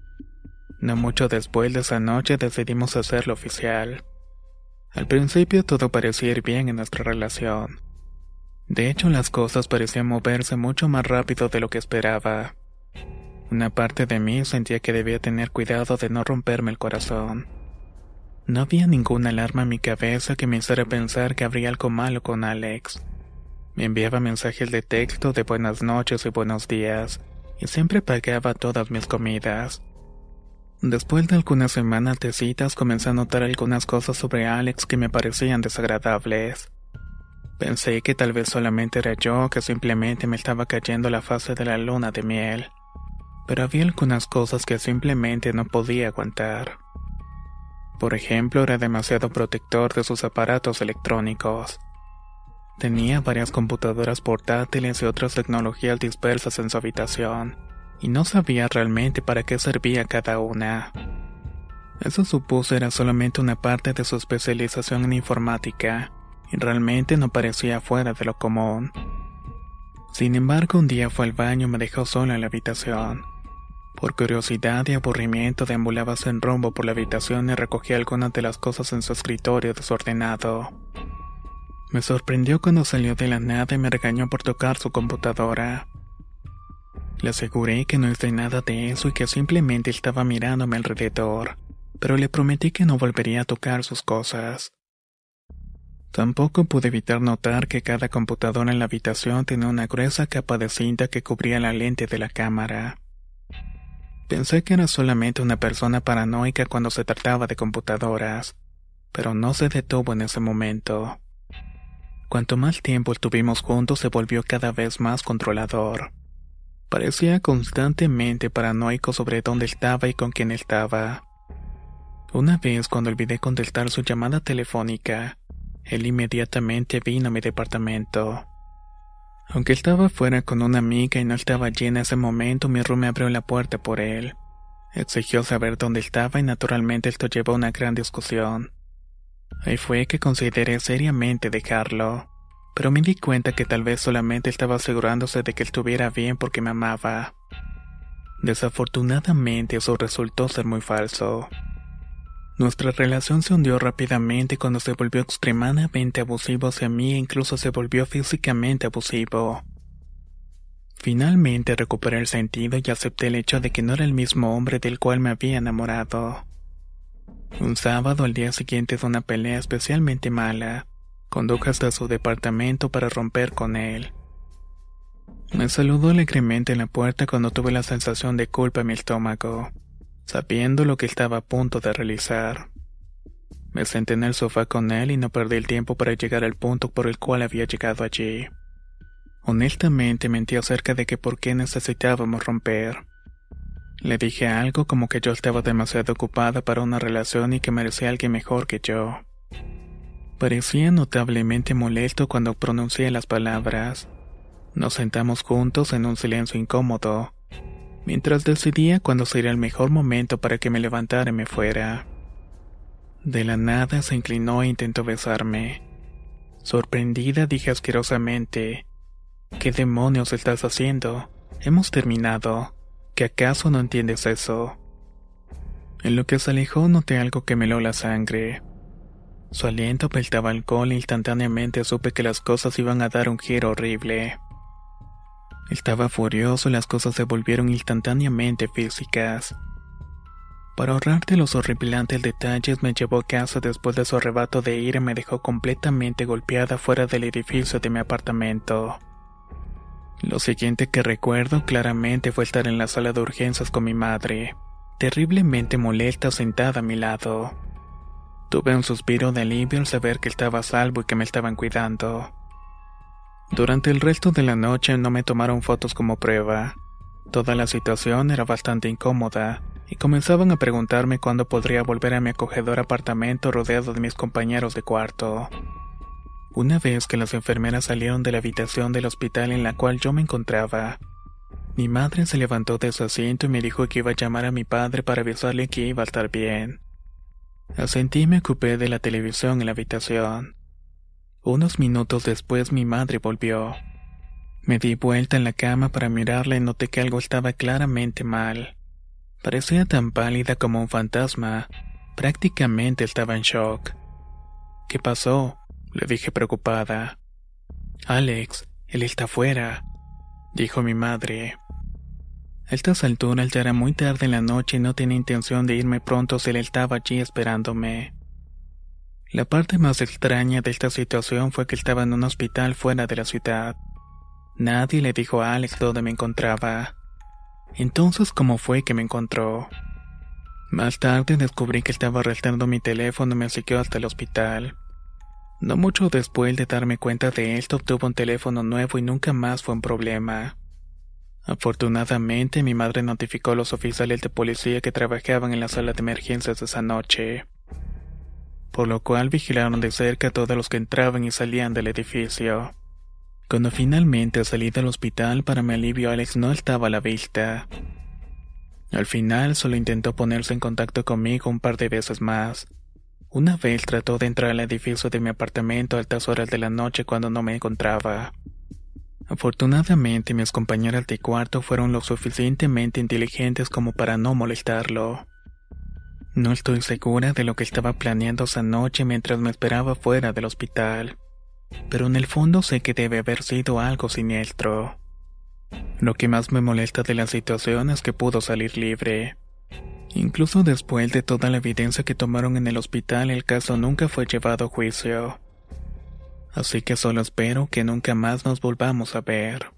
No mucho después de esa noche decidimos hacerlo oficial. Al principio todo parecía ir bien en nuestra relación. De hecho, las cosas parecían moverse mucho más rápido de lo que esperaba. Una parte de mí sentía que debía tener cuidado de no romperme el corazón. No había ninguna alarma en mi cabeza que me hiciera pensar que habría algo malo con Alex. Me enviaba mensajes de texto de buenas noches y buenos días, y siempre pagaba todas mis comidas. Después de algunas semanas de citas comencé a notar algunas cosas sobre Alex que me parecían desagradables. Pensé que tal vez solamente era yo, que simplemente me estaba cayendo la fase de la luna de miel. Pero había algunas cosas que simplemente no podía aguantar. Por ejemplo, era demasiado protector de sus aparatos electrónicos. Tenía varias computadoras portátiles y otras tecnologías dispersas en su habitación, y no sabía realmente para qué servía cada una. Eso supuso era solamente una parte de su especialización en informática, y realmente no parecía fuera de lo común. Sin embargo, un día fue al baño y me dejó solo en la habitación. Por curiosidad y aburrimiento deambulaba sin rumbo por la habitación y recogí algunas de las cosas en su escritorio desordenado. Me sorprendió cuando salió de la nada y me regañó por tocar su computadora. Le aseguré que no hice nada de eso y que simplemente estaba mirándome alrededor, pero le prometí que no volvería a tocar sus cosas. Tampoco pude evitar notar que cada computadora en la habitación tenía una gruesa capa de cinta que cubría la lente de la cámara. Pensé que era solamente una persona paranoica cuando se trataba de computadoras, pero no se detuvo en ese momento. Cuanto más tiempo estuvimos juntos se volvió cada vez más controlador. Parecía constantemente paranoico sobre dónde estaba y con quién estaba. Una vez cuando olvidé contestar su llamada telefónica, él inmediatamente vino a mi departamento. Aunque estaba fuera con una amiga y no estaba allí en ese momento, mi roomie abrió la puerta por él. Exigió saber dónde estaba y naturalmente esto llevó a una gran discusión. Ahí fue que consideré seriamente dejarlo, pero me di cuenta que tal vez solamente estaba asegurándose de que estuviera bien porque me amaba. Desafortunadamente eso resultó ser muy falso. Nuestra relación se hundió rápidamente cuando se volvió extremadamente abusivo hacia mí e incluso se volvió físicamente abusivo. Finalmente recuperé el sentido y acepté el hecho de que no era el mismo hombre del cual me había enamorado. Un sábado, al día siguiente de una pelea especialmente mala, conduje hasta su departamento para romper con él. Me saludó alegremente en la puerta cuando tuve la sensación de culpa en mi estómago, sabiendo lo que estaba a punto de realizar. Me senté en el sofá con él y no perdí el tiempo para llegar al punto por el cual había llegado allí. Honestamente mentí acerca de que por qué necesitábamos romper. Le dije algo como que yo estaba demasiado ocupada para una relación y que merecía a alguien mejor que yo. Parecía notablemente molesto cuando pronuncié las palabras. Nos sentamos juntos en un silencio incómodo, mientras decidía cuándo sería el mejor momento para que me levantara y me fuera. De la nada se inclinó e intentó besarme. Sorprendida dije asquerosamente: ¿Qué demonios estás haciendo? Hemos terminado. ¿Que acaso no entiendes eso? En lo que se alejó noté algo que me heló la sangre. Su aliento apestaba alcohol e instantáneamente supe que las cosas iban a dar un giro horrible. Estaba furioso y las cosas se volvieron instantáneamente físicas. Para ahorrarte los horripilantes detalles, me llevó a casa después de su arrebato de ira y me dejó completamente golpeada fuera del edificio de mi apartamento. Lo siguiente que recuerdo claramente fue estar en la sala de urgencias con mi madre, terriblemente molesta sentada a mi lado. Tuve un suspiro de alivio al saber que estaba a salvo y que me estaban cuidando. Durante el resto de la noche no me tomaron fotos como prueba. Toda la situación era bastante incómoda, y comenzaban a preguntarme cuándo podría volver a mi acogedor apartamento rodeado de mis compañeros de cuarto. Una vez que las enfermeras salieron de la habitación del hospital en la cual yo me encontraba, mi madre se levantó de su asiento y me dijo que iba a llamar a mi padre para avisarle que iba a estar bien. Asentí y me ocupé de la televisión en la habitación. Unos minutos después mi madre volvió. Me di vuelta en la cama para mirarla y noté que algo estaba claramente mal. Parecía tan pálida como un fantasma. Prácticamente estaba en shock. ¿Qué pasó?, le dije preocupada. Alex, él está afuera, dijo mi madre. A estas alturas ya era muy tarde en la noche y no tenía intención de irme pronto si él estaba allí esperándome. La parte más extraña de esta situación fue que estaba en un hospital fuera de la ciudad. Nadie le dijo a Alex dónde me encontraba. Entonces, ¿cómo fue que me encontró? Más tarde descubrí que estaba arrastrando mi teléfono y me siguió hasta el hospital. No mucho después de darme cuenta de esto, obtuvo un teléfono nuevo y nunca más fue un problema. Afortunadamente, mi madre notificó a los oficiales de policía que trabajaban en la sala de emergencias esa noche, por lo cual vigilaron de cerca a todos los que entraban y salían del edificio. Cuando finalmente salí del hospital, para mi alivio, Alex no estaba a la vista. Al final solo intentó ponerse en contacto conmigo un par de veces más. Una vez trató de entrar al edificio de mi apartamento a altas horas de la noche cuando no me encontraba. Afortunadamente, mis compañeras de cuarto fueron lo suficientemente inteligentes como para no molestarlo. No estoy segura de lo que estaba planeando esa noche mientras me esperaba fuera del hospital, pero en el fondo sé que debe haber sido algo siniestro. Lo que más me molesta de la situación es que pudo salir libre. Incluso después de toda la evidencia que tomaron en el hospital, el caso nunca fue llevado a juicio. Así que solo espero que nunca más nos volvamos a ver.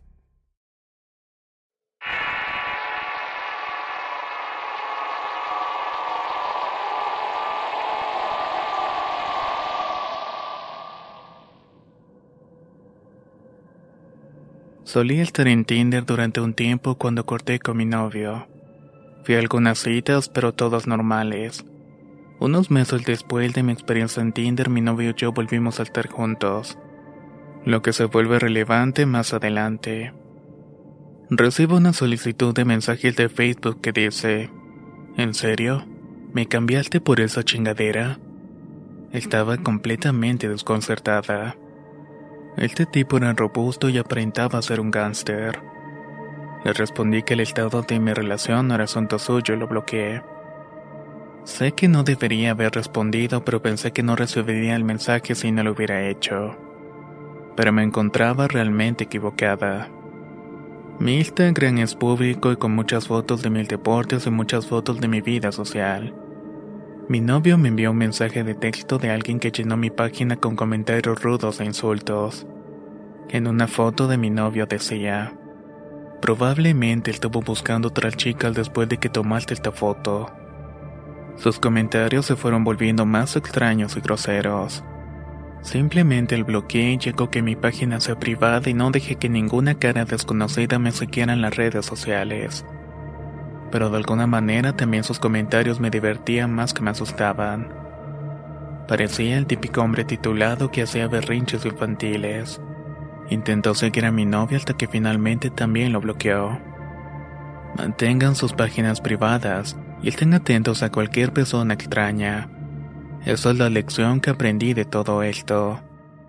Solía estar en Tinder durante un tiempo cuando corté con mi novio. Fui a algunas citas, pero todas normales. Unos meses después de mi experiencia en Tinder, mi novio y yo volvimos a estar juntos, lo que se vuelve relevante más adelante. Recibo una solicitud de mensajes de Facebook que dice: ¿En serio? ¿Me cambiaste por esa chingadera? Estaba completamente desconcertada. Este tipo era robusto y aparentaba ser un gángster. Le respondí que el estado de mi relación no era asunto suyo y lo bloqueé. Sé que no debería haber respondido, pero pensé que no recibiría el mensaje si no lo hubiera hecho. Pero me encontraba realmente equivocada. Mi Instagram es público y con muchas fotos de mis deportes y muchas fotos de mi vida social. Mi novio me envió un mensaje de texto de alguien que llenó mi página con comentarios rudos e insultos. En una foto de mi novio decía: probablemente estuvo buscando otra chica después de que tomaste esta foto. Sus comentarios se fueron volviendo más extraños y groseros. Simplemente el bloqueé y llegó que mi página sea privada y no dejé que ninguna cara desconocida me siguiera en las redes sociales. Pero de alguna manera también sus comentarios me divertían más que me asustaban. Parecía el típico hombre titulado que hacía berrinches infantiles. Intentó seguir a mi novia hasta que finalmente también lo bloqueó. Mantengan sus páginas privadas y estén atentos a cualquier persona extraña. Esa es la lección que aprendí de todo esto.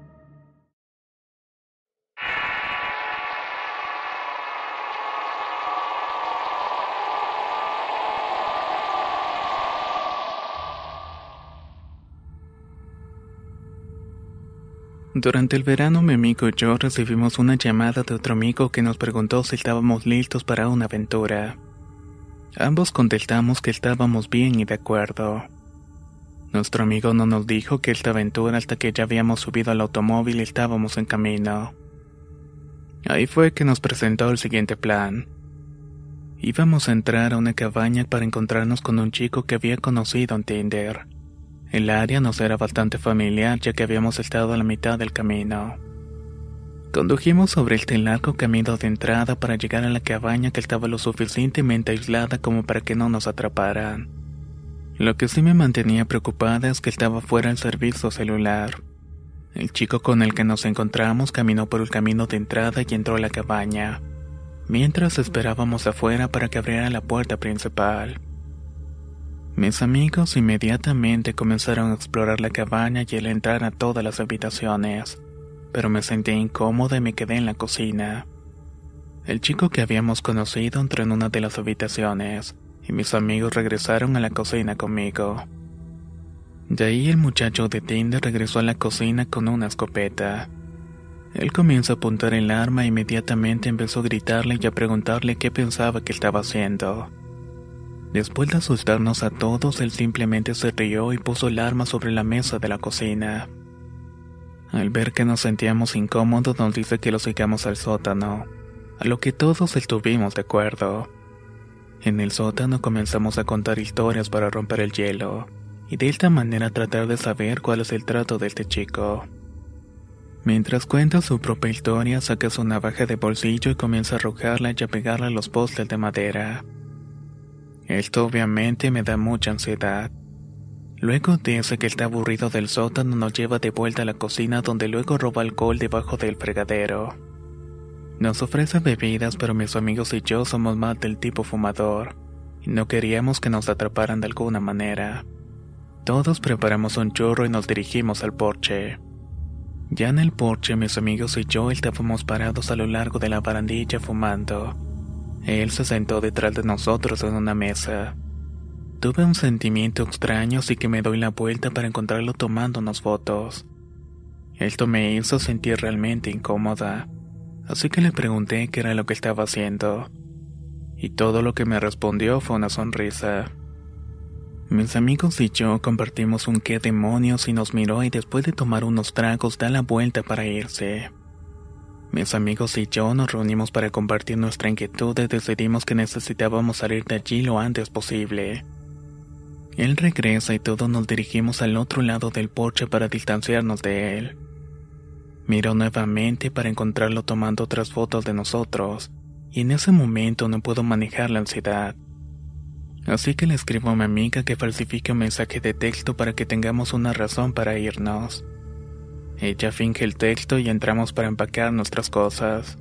Durante el verano, mi amigo y yo recibimos una llamada de otro amigo que nos preguntó si estábamos listos para una aventura. Ambos contestamos que estábamos bien y de acuerdo. Nuestro amigo no nos dijo que esta aventura hasta que ya habíamos subido al automóvil y estábamos en camino. Ahí fue que nos presentó el siguiente plan. Íbamos a entrar a una cabaña para encontrarnos con un chico que había conocido en Tinder. El área nos era bastante familiar ya que habíamos estado a la mitad del camino. Condujimos sobre este largo camino de entrada para llegar a la cabaña que estaba lo suficientemente aislada como para que no nos atraparan. Lo que sí me mantenía preocupada es que estaba fuera el servicio celular. El chico con el que nos encontramos caminó por el camino de entrada y entró a la cabaña, mientras esperábamos afuera para que abriera la puerta principal. Mis amigos inmediatamente comenzaron a explorar la cabaña y al entrar a todas las habitaciones, pero me sentí incómoda y me quedé en la cocina. El chico que habíamos conocido entró en una de las habitaciones y mis amigos regresaron a la cocina conmigo. De ahí el muchacho de Tinder regresó a la cocina con una escopeta. Él comienza a apuntar el arma e inmediatamente empezó a gritarle y a preguntarle qué pensaba que estaba haciendo. Después de asustarnos a todos, él simplemente se rió y puso el arma sobre la mesa de la cocina. Al ver que nos sentíamos incómodos, nos dice que lo sigamos al sótano, a lo que todos estuvimos de acuerdo. En el sótano comenzamos a contar historias para romper el hielo, y de esta manera tratar de saber cuál es el trato de este chico. Mientras cuenta su propia historia, saca su navaja de bolsillo y comienza a arrojarla y a pegarla a los postes de madera. Esto obviamente me da mucha ansiedad. Luego dice que está aburrido del sótano, nos lleva de vuelta a la cocina donde luego roba alcohol debajo del fregadero. Nos ofrece bebidas, pero mis amigos y yo somos más del tipo fumador, y no queríamos que nos atraparan de alguna manera. Todos preparamos un churro y nos dirigimos al porche. Ya en el porche, mis amigos y yo estábamos parados a lo largo de la barandilla fumando. Él se sentó detrás de nosotros en una mesa. Tuve un sentimiento extraño, así que me doy la vuelta para encontrarlo tomándonos fotos. Esto me hizo sentir realmente incómoda, así que le pregunté qué era lo que estaba haciendo. Y todo lo que me respondió fue una sonrisa. Mis amigos y yo compartimos un qué demonios y nos miró y después de tomar unos tragos da la vuelta para irse. Mis amigos y yo nos reunimos para compartir nuestra inquietud y decidimos que necesitábamos salir de allí lo antes posible. Él regresa y todos nos dirigimos al otro lado del porche para distanciarnos de él. Miró nuevamente para encontrarlo tomando otras fotos de nosotros, y en ese momento no puedo manejar la ansiedad. Así que le escribo a mi amiga que falsifique un mensaje de texto para que tengamos una razón para irnos. Ella finge el texto y entramos para empacar nuestras cosas.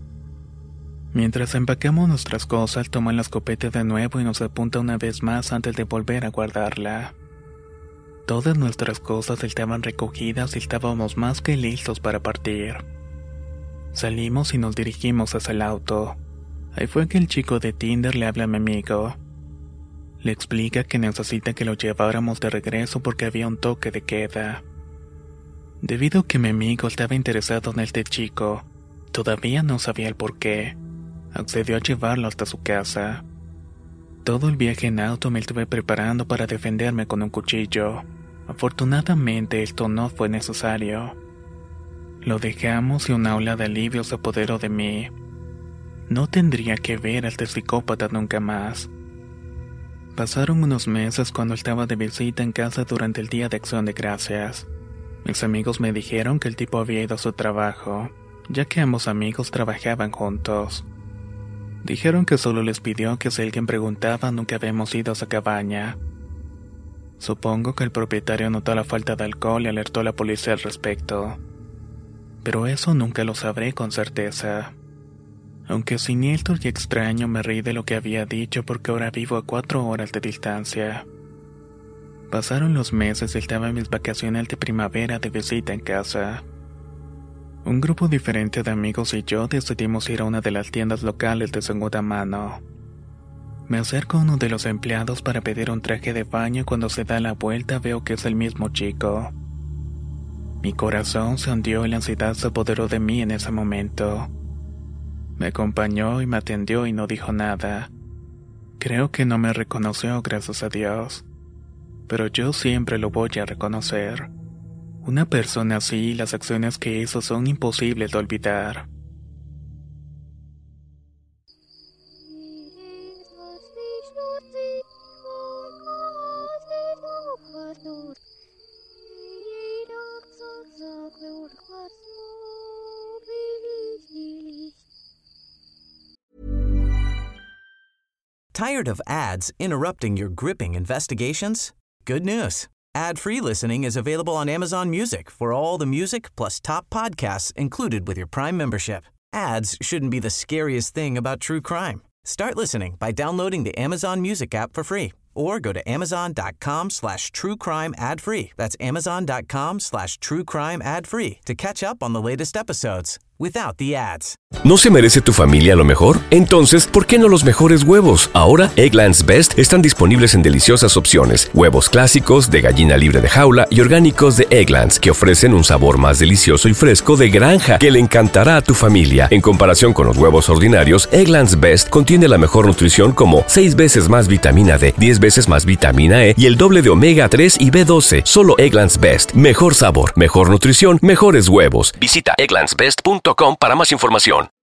Mientras empacamos nuestras cosas, toma la escopeta de nuevo y nos apunta una vez más antes de volver a guardarla. Todas nuestras cosas estaban recogidas y estábamos más que listos para partir. Salimos y nos dirigimos hacia el auto. Ahí fue que el chico de Tinder le habla a mi amigo. Le explica que necesita que lo lleváramos de regreso porque había un toque de queda. Debido a que mi amigo estaba interesado en este chico, todavía no sabía el porqué, accedió a llevarlo hasta su casa. Todo el viaje en auto me estuve preparando para defenderme con un cuchillo. Afortunadamente esto no fue necesario. Lo dejamos y una ola de alivio se apoderó de mí. No tendría que ver a este psicópata nunca más. Pasaron unos meses cuando estaba de visita en casa durante el Día de Acción de Gracias. Mis amigos me dijeron que el tipo había ido a su trabajo, ya que ambos amigos trabajaban juntos. Dijeron que solo les pidió que si alguien preguntaba nunca habíamos ido a su cabaña. Supongo que el propietario notó la falta de alcohol y alertó a la policía al respecto. Pero eso nunca lo sabré con certeza. Aunque siniestro y extraño, me reí de lo que había dicho porque ahora vivo a cuatro horas de distancia. Pasaron los meses y estaba en mis vacaciones de primavera de visita en casa. Un grupo diferente de amigos y yo decidimos ir a una de las tiendas locales de segunda mano. Me acerco a uno de los empleados para pedir un traje de baño y cuando se da la vuelta veo que es el mismo chico. Mi corazón se hundió y la ansiedad se apoderó de mí en ese momento. Me acompañó y me atendió y no dijo nada. Creo que no me reconoció, gracias a Dios. Pero yo siempre lo voy a reconocer. Una persona así y las acciones que hizo son imposibles de olvidar. Tired of ads interrupting your gripping investigations? Good news. Ad-free listening is available on Amazon Music for all the music plus top podcasts included with your Prime membership. Ads shouldn't be the scariest thing about true crime. Start listening by downloading the Amazon Music app for free or go to amazon.com slash true crime ad free. That's amazon.com slash true crime ad free to catch up on the latest episodes without the ads. ¿No se merece tu familia lo mejor? Entonces, ¿por qué no los mejores huevos? Ahora, Eggland's Best están disponibles en deliciosas opciones. Huevos clásicos, de gallina libre de jaula y orgánicos de Eggland's, que ofrecen un sabor más delicioso y fresco de granja que le encantará a tu familia. En comparación con los huevos ordinarios, Eggland's Best contiene la mejor nutrición como seis veces más vitamina D, diez veces más vitamina E y el doble de omega tres y B doce. Solo Eggland's Best. Mejor sabor, mejor nutrición, mejores huevos. Visita egglands best punto com para más información.